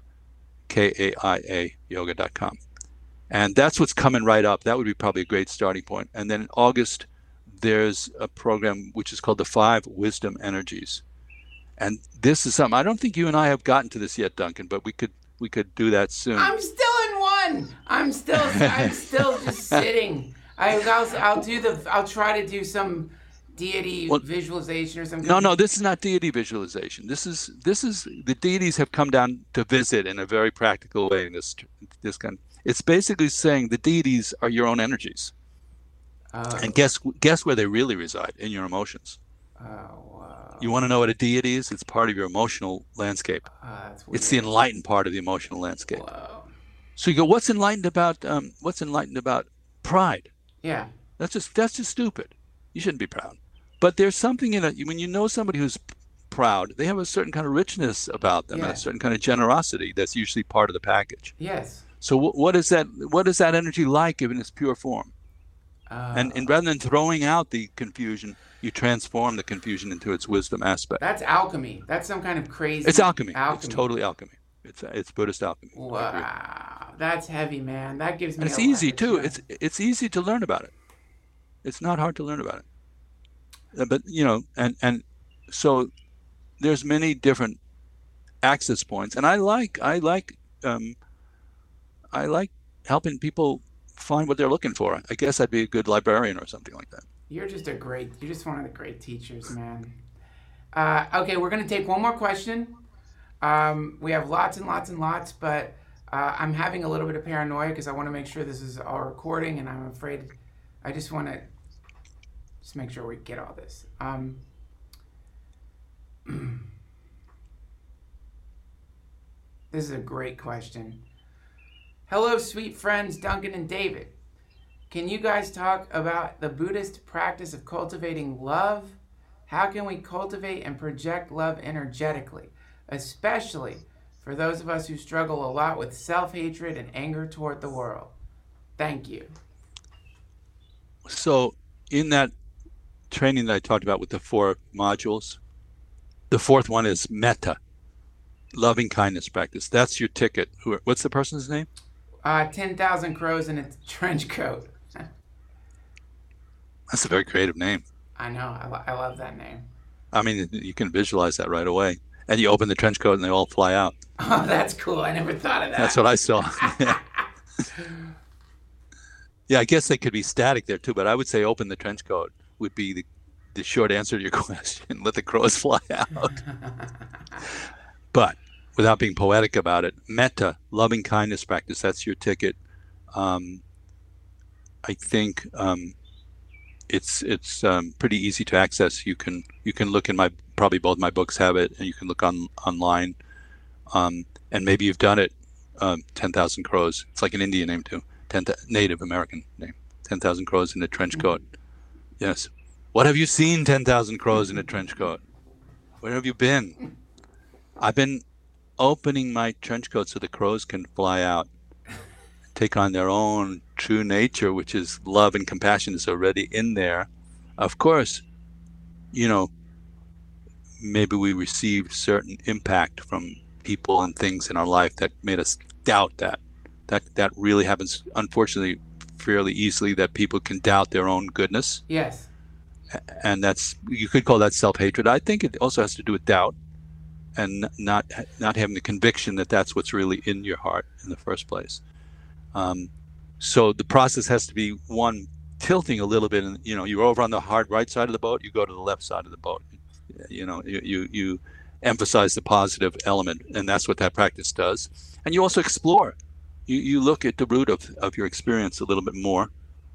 K A I A yoga dot com. And that's what's coming right up. That would be probably a great starting point. And then in August, there's a program which is called the Five Wisdom Energies. And this is something, I don't think you and I have gotten to this yet, Duncan, but we could we could do that soon. I'm still in one. I'm still I'm still just sitting. I, I'll, I'll do the, I'll try to do some deity well, visualization or something. No, no, this is not deity visualization. This is this is the deities have come down to visit in a very practical way. In this this kind, it's basically saying the deities are your own energies, oh. and guess guess where they really reside? In your emotions. Oh wow! You want to know what a deity is? It's part of your emotional landscape. Oh, that's weird. It's the enlightened part of the emotional landscape. Wow. So you go, what's enlightened about um, what's enlightened about pride? Yeah. That's just that's just stupid. You shouldn't be proud. But there's something in it. When you know somebody who's proud, they have a certain kind of richness about them, yeah. and a certain kind of generosity that's usually part of the package. Yes. So w- what is that? What is that energy like in its pure form? Uh, and, and rather than throwing out the confusion, you transform the confusion into its wisdom aspect. That's alchemy. That's some kind of crazy. It's alchemy. alchemy. It's totally alchemy. It's it's Buddhist alchemy. Wow, that's heavy, man. That gives me. And it's a easy lot too. of It's it's easy to learn about it. It's not hard to learn about it. But you know, and and so there's many different access points, and I like I like um, I like helping people find what they're looking for. I guess I'd be a good librarian or something like that. You're just a great, you're just one of the great teachers, man. Uh, okay, we're going to take one more question. Um, we have lots and lots and lots, but uh, I'm having a little bit of paranoia because I want to make sure this is all recording, and I'm afraid I just want to just make sure we get all this. Um, this is a great question. Hello, sweet friends Duncan and David. Can you guys talk about the Buddhist practice of cultivating love? How can we cultivate and project love energetically, especially for those of us who struggle a lot with self-hatred and anger toward the world? Thank you. So in that training that I talked about with the four modules, the fourth one is metta, loving kindness practice. That's your ticket. Who? What's the person's name? Uh, ten thousand Crows in a Trench Coat. That's a very creative name. I know. I, lo- I love that name. I mean, you can visualize that right away. And you open the trench coat and they all fly out. Oh, that's cool. I never thought of that. That's what I saw. Yeah. Yeah, I guess they could be static there too, but I would say open the trench coat would be the, the short answer to your question. Let the crows fly out. But without being poetic about it, metta, loving kindness practice, that's your ticket. Um, I think um, it's it's um, pretty easy to access. You can you can look in my, probably both my books have it, and you can look on online. Um, and maybe you've done it, um, ten thousand Crows. It's like an Indian name too, ten, Native American name, ten thousand Crows in a trench coat. Yes. What have you seen, ten thousand Crows in a trench coat? Where have you been? I've been opening my trench coat so the crows can fly out, take on their own true nature, which is love and compassion is already in there. Of course, you know, maybe we received certain impact from people and things in our life that made us doubt that. That that really happens, unfortunately, fairly easily, that people can doubt their own goodness. Yes. And that's, you could call that self-hatred. I think it also has to do with doubt and not not having the conviction that that's what's really in your heart in the first place. Um, so the process has to be, one, tilting a little bit, and you know, you're over on the hard right side of the boat, you go to the left side of the boat. You know, you you, you emphasize the positive element, and that's what that practice does. And you also explore. You you look at the root of, of your experience a little bit more.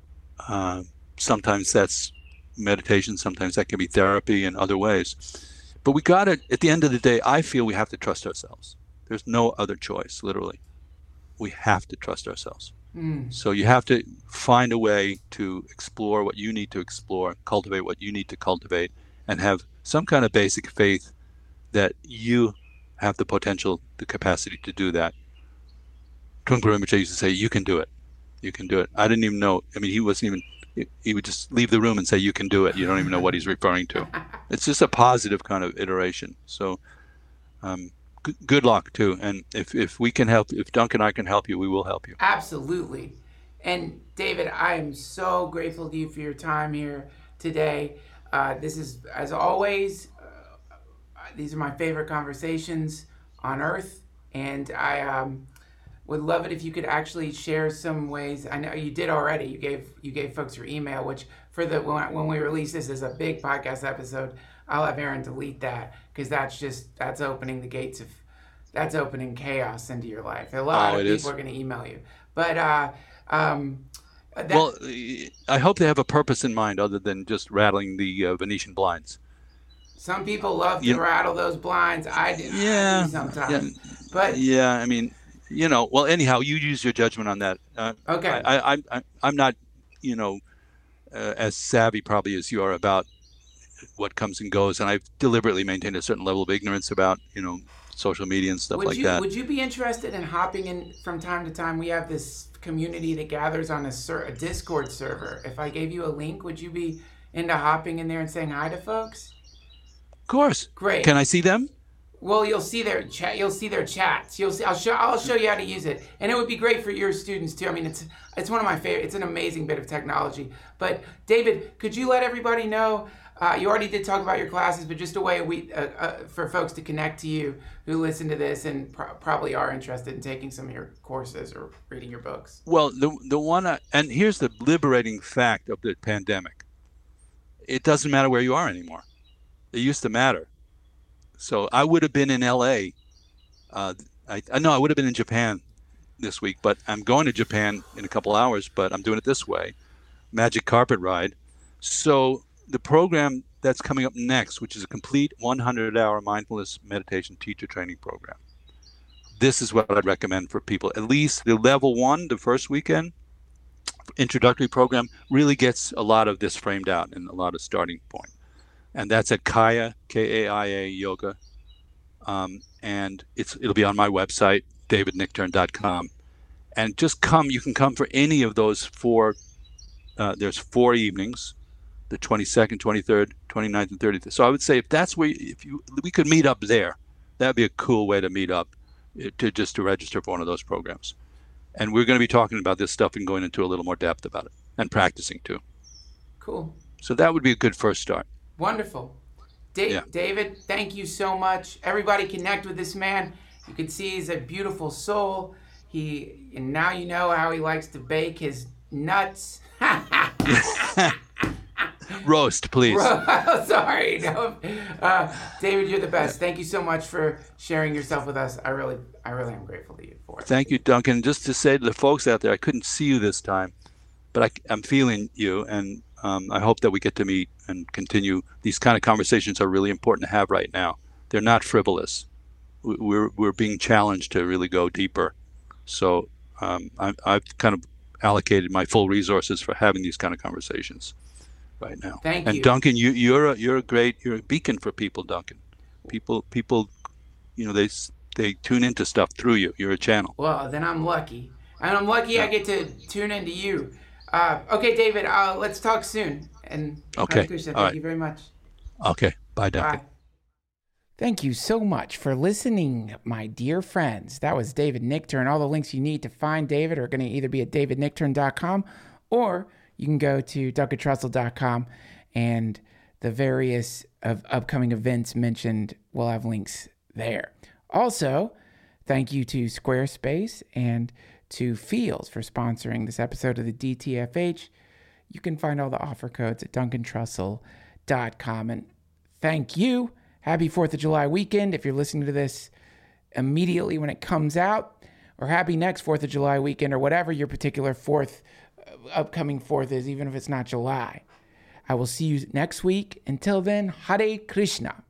Uh, sometimes that's meditation, sometimes that can be therapy in other ways. But we got to, at the end of the day, I feel we have to trust ourselves. There's no other choice, literally. We have to trust ourselves. Mm. So you have to find a way to explore what you need to explore, cultivate what you need to cultivate, and have some kind of basic faith that you have the potential, the capacity to do that. Trungpa Rinpoche used to say, you can do it. You can do it. I didn't even know. I mean, he wasn't even, he would just leave the room and say, you can do it. You don't even know what he's referring to. It's just a positive kind of iteration. So um, g- good luck too. And if, if we can help, if Duncan and I can help you, we will help you. Absolutely. And David, I am so grateful to you for your time here today. Uh, this is, as always, uh, these are my favorite conversations on earth. And I um, would love it if you could actually share some ways. I know you did already. You gave you gave folks your email, which for the when, I, when we release this as a big podcast episode, I'll have Aaron delete that, because that's just that's opening the gates of that's opening chaos into your life. A lot Oh, of it people is. are going to email you, but uh, um, that, Well, I hope they have a purpose in mind other than just rattling the uh, Venetian blinds. some people love to You- rattle those blinds. I do, I Yeah, do sometimes, yeah. but Yeah, I mean, you know, well, anyhow, you use your judgment on that. Uh, okay. I, I, I, I'm not, you know, uh, as savvy probably as you are about what comes and goes, and I've deliberately maintained a certain level of ignorance about, you know, social media and stuff Would like you that. would you be interested in hopping in from time to time? We have this community that gathers on a, ser- a Discord server. If I gave you a link, would you be into hopping in there and saying hi to folks? Of course. Great. Can I see them? Well, you'll see their chat. You'll see their chats. You'll see. I'll show. I'll show you how to use it, and it would be great for your students too. I mean, it's it's one of my favorite. It's an amazing bit of technology. But David, could you let everybody know? Uh, you already did talk about your classes, but just a way we uh, uh, for folks to connect to you who listen to this and pro- probably are interested in taking some of your courses or reading your books. Well, the the one, I, and here's the liberating fact of the pandemic. It doesn't matter where you are anymore. It used to matter. So I would have been in L A. Uh, I, I know I would have been in Japan this week, but I'm going to Japan in a couple hours, but I'm doing it this way, Magic Carpet Ride. So the program that's coming up next, which is a complete one hundred hour mindfulness meditation teacher training program. This is what I'd recommend for people. At least the level one, the first weekend, introductory program really gets a lot of this framed out and a lot of starting point. And that's at Kaya, K A I A Yoga. Um, and it's it'll be on my website, david nichtern dot com. And just come, you can come for any of those four, uh, there's four evenings, the twenty-second, twenty-third, twenty-ninth, and thirtieth. So I would say if that's where, if you we could meet up there, that'd be a cool way to meet up, to just to register for one of those programs. And we're going to be talking about this stuff and going into a little more depth about it and practicing too. Cool. So that would be a good first start. Wonderful. Da- Yeah. David, thank you so much. Everybody connect with this man. You can see he's a beautiful soul. He and now you know how he likes to bake his nuts. Roast, please. Sorry. No. Uh, David, you're the best. Thank you so much for sharing yourself with us. I really, I really am grateful to you for it. Thank you, Duncan. Just to say to the folks out there, I couldn't see you this time, but I, I'm feeling you, and um, I hope that we get to meet and continue. These kind of conversations are really important to have right now. They're not frivolous. We're we're being challenged to really go deeper. So um, I, I've kind of allocated my full resources for having these kind of conversations right now. Thank and you. Duncan, you you're a, you're a great you're a beacon for people, Duncan. People people, you know, they they tune into stuff through you. You're a channel. Well, then I'm lucky, and I'm lucky yeah. I get to tune into you. Uh, okay, David. Uh, let's talk soon. And okay, Hare Krishna, all thank right. you very much. Okay, bye, Duncan. Bye. Thank you so much for listening, my dear friends. That was David Nichtern. All the links you need to find David are going to either be at david nichtern dot com or you can go to duncan trussell dot com, and the various of upcoming events mentioned will have links there. Also, thank you to Squarespace and to Feels for sponsoring this episode of the D T F H. You can find all the offer codes at duncan trussell dot com. And thank you. Happy fourth of July weekend if you're listening to this immediately when it comes out, or happy next fourth of July weekend, or whatever your particular fourth, uh, upcoming fourth is, even if it's not July. I will see you next week. Until then, Hare Krishna.